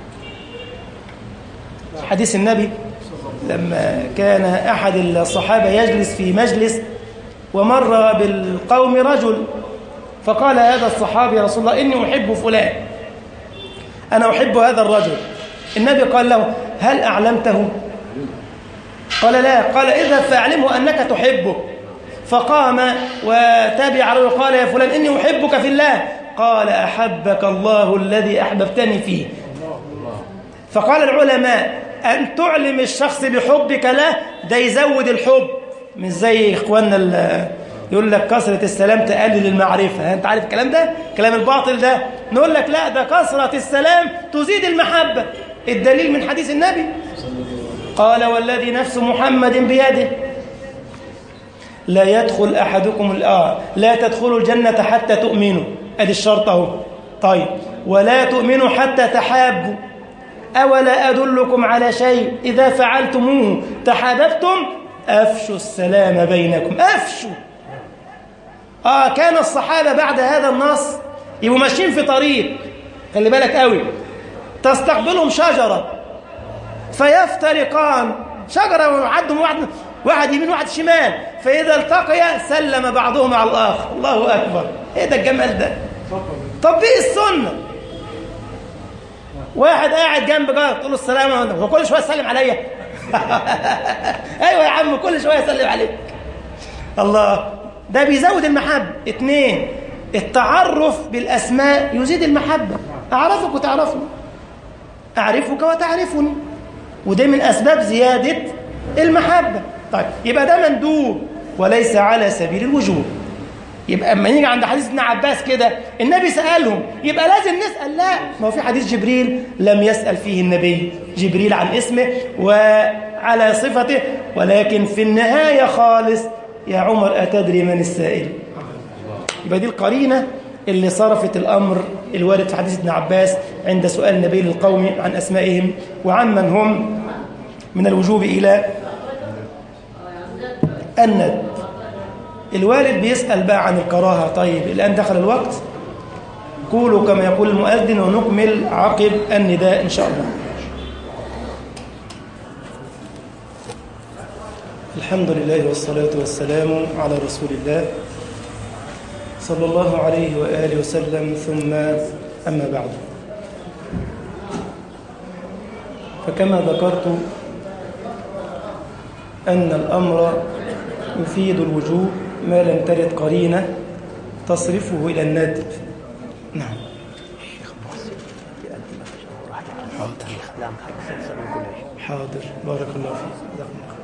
حديث النبي لما كان أحد الصحابة يجلس في مجلس ومر بالقوم رجل، فقال هذا الصحابي: يا رسول الله إني أحب فلان، أنا أحب هذا الرجل. النبي قال له: هل أعلمته؟ قال: لا. قال: إذا فأعلمه أنك تحبه. فقام وتابع رجل قال: يا فلان إني أحبك في الله. قال: أحبك الله الذي أحببتني فيه. فقال العلماء: أن تعلم الشخص بحبك له ده يزود الحب، مش زي إخواننا يقول لك كثرة السلام تقلل المعرفة. أنت عارف الكلام ده؟ كلام الباطل ده. نقول لك لا، ده كثرة السلام تزيد المحبة. الدليل من حديث النبي، قال: والذي نفس محمد بيده لا يدخل أحدكم الآن لا تدخلوا الجنة حتى تؤمنوا. أدي الشرط أهو. طيب، ولا تؤمنوا حتى تحابوا. أولا أدلكم على شيء إذا فعلتموه تحاببتم؟ أفشوا السلام بينكم. أفشوا. آه كان الصحابة بعد هذا النص يبقوا ماشيين في طريق، خلي بالك قوي، تستقبلهم شجرة فيفترقان، شجرة وعدهم واحد واحد يمين واحد شمال، فإذا التقيا سلم بعضهم على الآخر. الله أكبر، إيه ده الجمال ده؟ تطبيق السنة. واحد قاعد جنب جار تقول له السلام عليكم، وكل شوية يسلم عليا. أيوة يا عم، كل شوية يسلم عليك. الله، ده بيزود المحبة. اتنين، التعرف بالأسماء يزيد المحبة. أعرفك وتعرفني، أعرفك وتعرفني، وده من أسباب زيادة المحبة. طيب، يبقى ده مندوب وليس على سبيل الوجوب. يبقى اما نيجي عند حديث ابن عباس كده النبي سألهم، يبقى لازم نسأل؟ لا، ما هو في حديث جبريل لم يسأل فيه النبي جبريل عن اسمه وعلى صفته، ولكن في النهاية خالص: يا عمر أتدري من السائل؟ يبقى دي القرينة اللي صرفت الأمر الوارد في حديث ابن عباس عند سؤال النبي للقوم عن أسمائهم وعمن هم من الوجوب إلى الندب. الوالد بيسأل بقى عن الكراهة. طيب، الآن دخل الوقت، قولوا كما يقول المؤذن ونكمل عقب النداء إن شاء الله. الحمد لله والصلاة والسلام على رسول الله صلى الله عليه وآله وسلم، ثم أما بعد، فكما ذكرت أن الأمر يفيد الوجوب ما لم ترد قرينة تصرفه إلى الندب. نعم. حاضر، بارك الله فيك.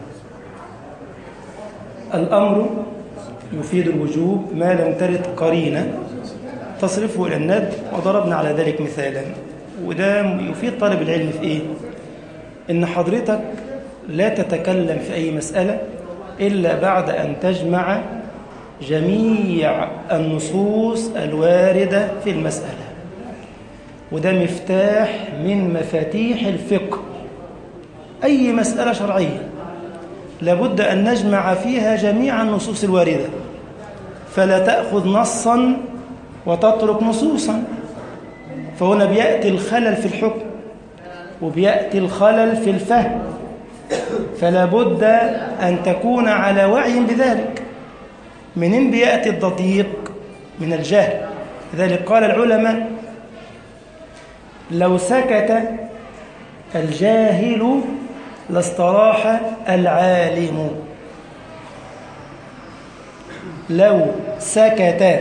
الأمر يفيد الوجوب ما لم ترد قرينة تصرفه إلى الندب، وضربنا على ذلك مثالا. وده يفيد طالب العلم في إيه؟ إن حضرتك لا تتكلم في أي مسألة إلا بعد أن تجمع جميع النصوص الواردة في المسألة، وده مفتاح من مفاتيح الفقه. أي مسألة شرعية لابد أن نجمع فيها جميع النصوص الواردة، فلا تأخذ نصا وتترك نصوصا، فهنا بيأتي الخلل في الحكم وبيأتي الخلل في الفهم، فلا بد أن تكون على وعي بذلك. منين بيأتي الضيق؟ من الجهل. لذلك قال العلماء: لو سكت الجاهل لاستراح العالم. لو سكت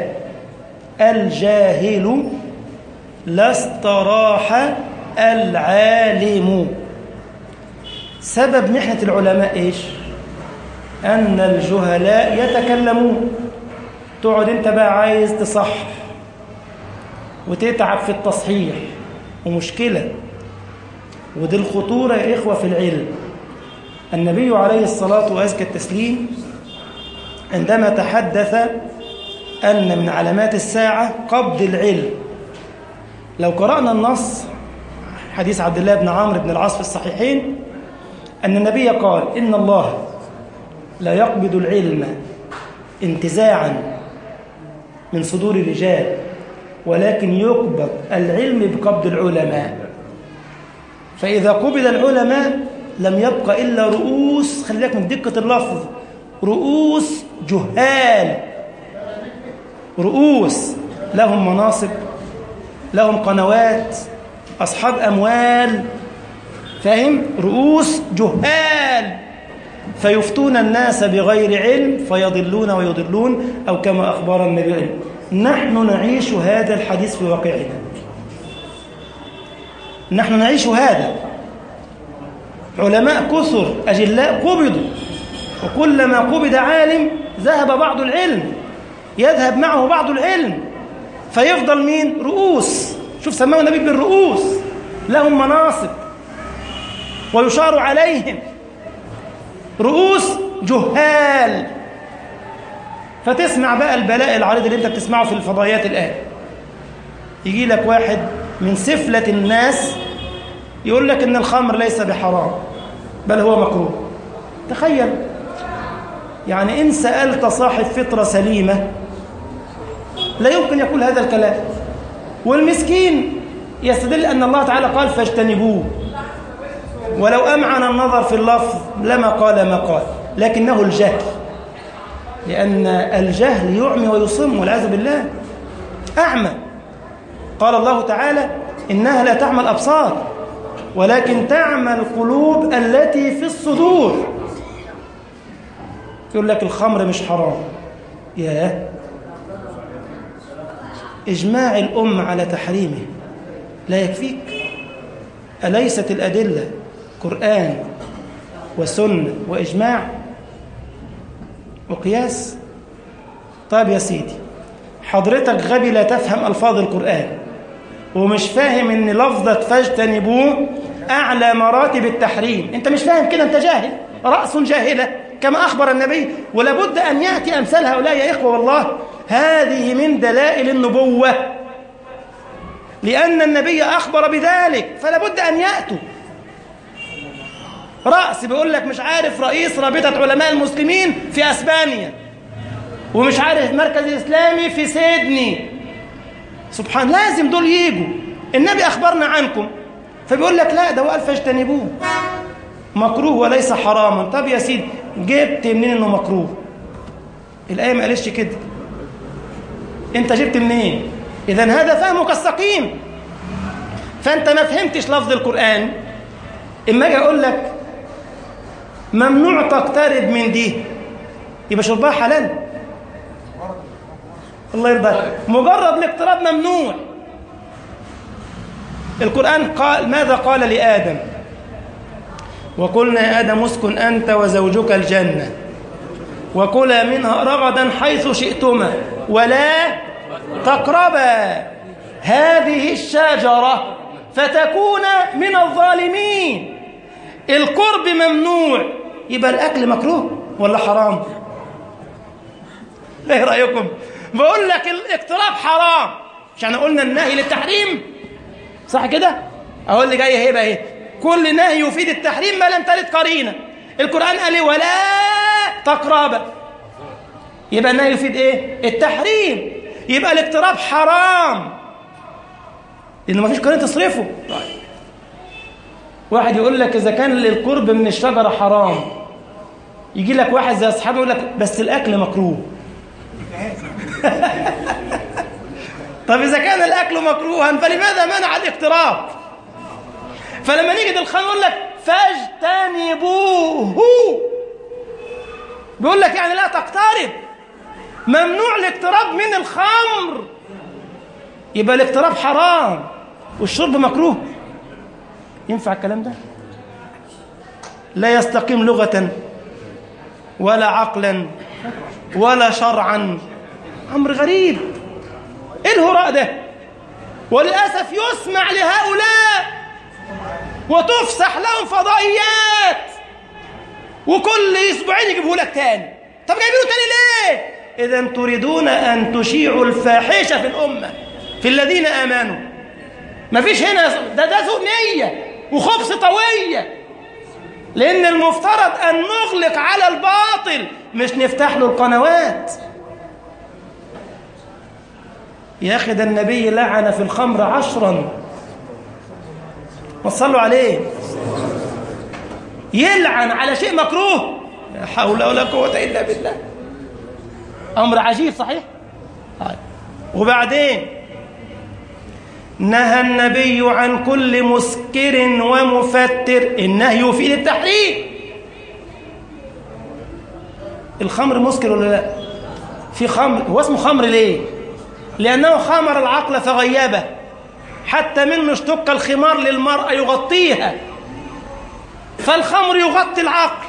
الجاهل لاستراح العالم. سبب محنة العلماء إيش؟ أن الجهلاء يتكلمون. تقعد أنت بقى عايز تصحح وتتعب في التصحيح، ومشكلة. ودي الخطورة يا إخوة في العلم. النبي عليه الصلاة وأزكى التسليم عندما تحدث أن من علامات الساعة قبض العلم، لو قرأنا النص حديث عبد الله بن عمرو بن العاص في الصحيحين أن النبي قال: إن الله لا يقبض العلم انتزاعا من صدور الرجال، ولكن يقبض العلم بقبض العلماء. فإذا قبض العلماء لم يبقى إلا رؤوس، خلي بالك من دقة اللفظ، رؤوس جهال، رؤوس لهم مناصب، لهم قنوات، أصحاب أموال، فاهم؟ رؤوس جهال فيفتون الناس بغير علم فيضلون ويضلون، أو كما أخبر النبي: نحن نعيش هذا الحديث في واقعنا. نحن نعيش هذا. علماء كثر أجلاء قبضوا، وكلما قبض عالم ذهب بعض العلم، يذهب معه بعض العلم، فيفضل مين؟ رؤوس. شوف سماه النبي بالرؤوس، لهم مناصب ويشار عليهم، رؤوس جهال. فتسمع بقى البلاء العريض اللي انت بتسمعه في الفضائيات الآن. يجي لك واحد من سفلة الناس يقول لك إن الخمر ليس بحرام بل هو مكروه. تخيل، يعني إن سألت صاحب فطرة سليمة لا يمكن يقول هذا الكلام. والمسكين يستدل أن الله تعالى قال فاجتنبوه، ولو أمعن النظر في اللفظ لما قال ما قال، لكنه الجهل، لأن الجهل يعمي ويصم والعياذ بالله، أعمى. قال الله تعالى إنها لا تعمى الأبصار ولكن تعمى القلوب التي في الصدور. يقول لك الخمر مش حرام، ياه، إجماع الأمة على تحريمه لا يكفيك؟ أليست الأدلة قرآن وسنة وإجماع وقياس؟ طيب يا سيدي، حضرتك غبي لا تفهم ألفاظ القرآن ومش فاهم إن لفظة فاجتنبوه أعلى مراتب التحريم. أنت مش فاهم كده، أنت جاهل، رأس جاهلة كما أخبر النبي. ولابد أن يأتي أمثال هؤلاء يا إخوة، والله هذه من دلائل النبوة، لأن النبي أخبر بذلك، فلا بد أن يأتوا. رأس بيقول لك مش عارف رئيس رابطة علماء المسلمين في أسبانيا، ومش عارف مركز إسلامي في سيدني، سبحان، لازم دول ييجوا. النبي أخبرنا عنكم، فبيقول لك لا، ده وقال فاجتنبوه مكروه وليس حراما. طب يا سيدي، جبت منين إنه مكروه؟ الآية ما قالش كده، أنت جبت منين؟ إذن هذا فهمك السقيم، فأنت ما فهمتش لفظ القرآن. إما أجي أقول لك ممنوع تقترب من دي، يبقى شربها حلال؟ الله يرضى عليك، مجرد الاقتراب ممنوع. القرآن قال ماذا؟ قال لآدم وقلنا يا آدم اسكن أنت وزوجك الجنة وكلا منها رغدا حيث شئتما ولا تقربا هذه الشجرة فتكونا من الظالمين. القرب ممنوع، يبقى الأكل مكروه ولا حرام؟ ايه رأيكم؟ بقول لك الاقتراب حرام، عشان قلنا النهي للتحريم، صح كده؟ اهو اللي جاي هيبقى ايه؟ كل نهي يفيد التحريم ما لم ترد قرينه. القرآن قال ولا تقرب، يبقى النهي يفيد ايه؟ التحريم، يبقى الاقتراب حرام لأنه ما فيش قرينه تصرفه. طيب واحد يقول لك إذا كان القرب من الشجرة حرام، يجي لك واحد زي أصحابه يقول لك بس الأكل مكروه. طب إذا كان الأكل مكروها فلماذا منع الاقتراب؟ فلما نيجي الخمر يقول لك فاجتنبوه، بيقول لك يعني لا تقترب، ممنوع الاقتراب من الخمر، يبقى الاقتراب حرام والشرب مكروه. ينفع الكلام ده؟ لا يستقيم لغة ولا عقلا ولا شرعا، أمر غريب. إيه الهراء ده؟ وللأسف يسمع لهؤلاء وتفسح لهم فضائيات، وكل أسبوعين يجيبوا لك تاني. طب جايبينه تاني ليه؟ إذا تريدون أن تشيعوا الفاحشة في الأمة في الذين آمنوا. ما فيش هنا ده ده سوء نية وخبث طوية، لأن المفترض أن نغلق على الباطل مش نفتح له القنوات. يا أخي ده النبي لعن في الخمر عشرا، وصلوا عليه، يلعن على شيء مكروه، لا حول ولا قوة إلا بالله، أمر عجيب صحيح. طيب. وبعدين نهى النبي عن كل مسكر ومفتر، النهي يفيد التحريم. الخمر مسكر ولا لا؟ في خمر، هو اسمه خمر ليه؟ لأنه خمر العقل فغيبه، حتى منه اشتق الخمار للمرأة يغطيها، فالخمر يغطي العقل،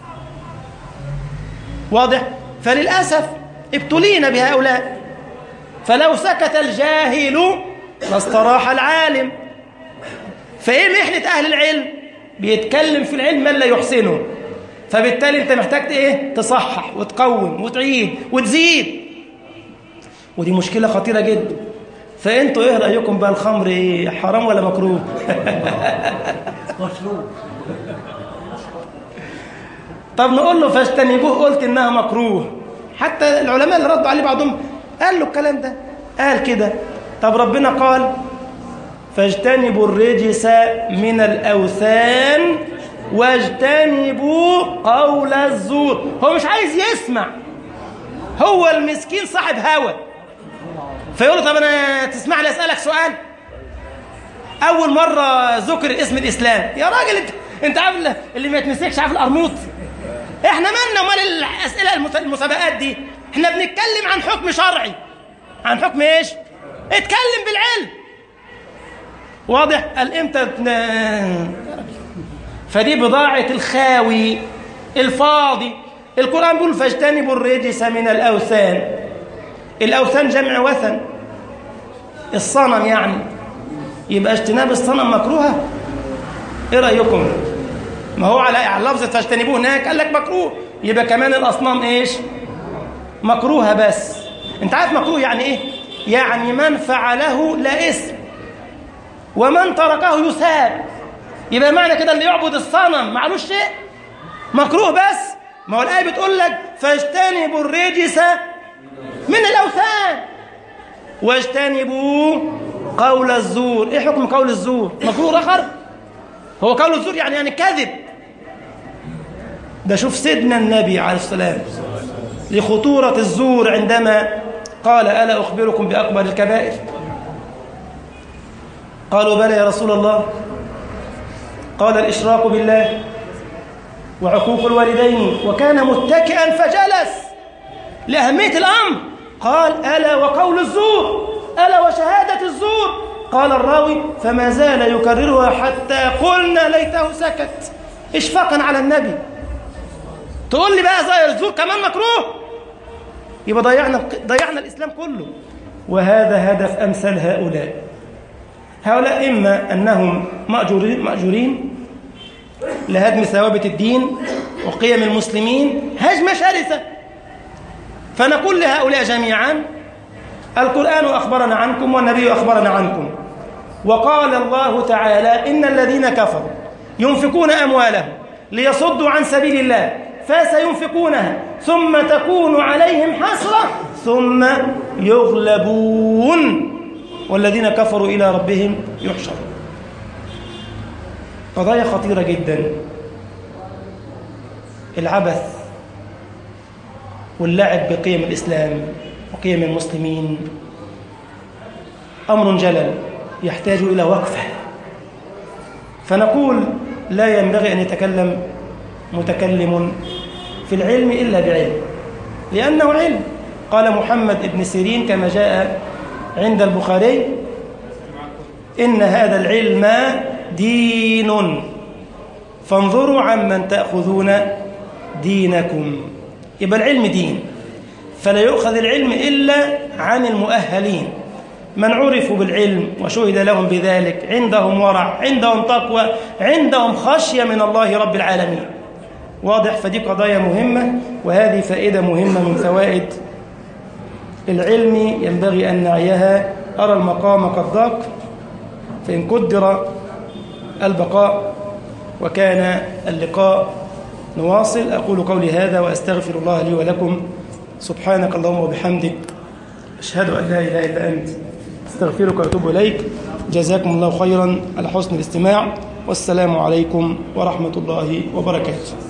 واضح؟ فللأسف ابتلينا بهؤلاء، فلو سكت الجاهل لاستراح العالم. فإيه محنة أهل العلم؟ بيتكلم في العلم من لا يحسنه، فبالتالي أنت محتاج إيه؟ تصحح وتقوم وتعيد وتزيد، ودي مشكلة خطيرة جدا. فأنتوا إيه رأيكم بقى؟ الخمر إيه؟ حرام ولا مكروه؟ مشروع. طب نقول له فاجتنبوه، قلت إنها مكروه. حتى العلماء اللي ردوا عليه بعضهم قال له الكلام ده، قال كده طب ربنا قال فاجتنبوا الرجس من الأوثان واجتنبوا قول الزور. هو مش عايز يسمع، هو المسكين صاحب هوى، فيقول له طب أنا تسمع لي أسألك سؤال؟ أول مرة ذكر اسم الإسلام، يا راجل أنت أنت عارف اللي ما يتمسكش عارف القرموط. إحنا مالنا ومال الأسئلة المسابقات دي؟ إحنا بنتكلم عن حكم شرعي، عن حكم إيش؟ اتكلم بالعلم. واضح؟ قال إمتى؟ فدي بضاعة الخاوي الفاضي. القرآن بيقول فاجتنبوا الرجس من الأوثان. الأوثان جمع وثن، الصنم يعني. يبقى اجتناب الصنم مكروهة؟ ايه رأيكم؟ ما هو على على لفظة فاجتنبوه هناك قال لك مكروه، يبقى كمان الأصنام ايش؟ مكروهة. بس انت عارف مكروه يعني ايه؟ يعني من فعله لا اسم ومن تركه يثاب. يبقى معنى كده اللي يعبد الصنم معلوش شيء، مكروه. بس ما هو الآية بتقول لك فاجتنبوا الرجس من الأوثان واجتنبوا قول الزور. ايه حكم قول الزور؟ مكروه آخر؟ هو قول الزور يعني يعني كذب. ده شوف سيدنا النبي عليه السلام لخطورة الزور عندما قال ألا أخبركم بأكبر الكبائر؟ قالوا بلى يا رسول الله. قال الإشراك بالله وعقوق الوالدين، وكان متكئا فجلس لأهمية الأمر. قال ألا وقول الزور، ألا وشهادة الزور. قال الراوي فما زال يكررها حتى قلنا ليته سكت إشفاقا على النبي. تقول لي بقى زي الزور كمان مكروه؟ يبقى ضيعنا ضيعنا الإسلام كله. وهذا هدف أمثال هؤلاء. هؤلاء إما أنهم مأجورين, مأجورين لهدم ثوابت الدين وقيم المسلمين هجمة شرسة. فنقول لهؤلاء جميعا القرآن أخبرنا عنكم والنبي أخبرنا عنكم، وقال الله تعالى إن الذين كفروا ينفقون أموالهم ليصدوا عن سبيل الله فسينفقونها ثم تكون عليهم حسرة ثم يغلبون والذين كفروا إلى ربهم يحشرون. قضايا خطيرة جدا. العبث واللعب بقيم الإسلام وقيم المسلمين أمر جلل يحتاج إلى وقفة. فنقول لا ينبغي أن يتكلم متكلم في العلم إلا بعلم، لأنه علم. قال محمد بن سيرين كما جاء عند البخاري إن هذا العلم دين فانظروا عمن تأخذون دينكم. يبقى العلم دين، فلا يؤخذ العلم إلا عن المؤهلين، من عرفوا بالعلم وشهد لهم بذلك، عندهم ورع، عندهم تقوى، عندهم خشية من الله رب العالمين. واضح؟ فدي قضايا مهمة، وهذه فائدة مهمة من فوائد العلم ينبغي أن نعيها. أرى المقام قد ضاق، فإن قدر البقاء وكان اللقاء نواصل. أقول قولي هذا وأستغفر الله لي ولكم. سبحانك اللهم وبحمدك، أشهد أن لا إله إلا أنت، أستغفرك وأتوب إليك. جزاكم الله خيرا على حسن الاستماع، والسلام عليكم ورحمة الله وبركاته.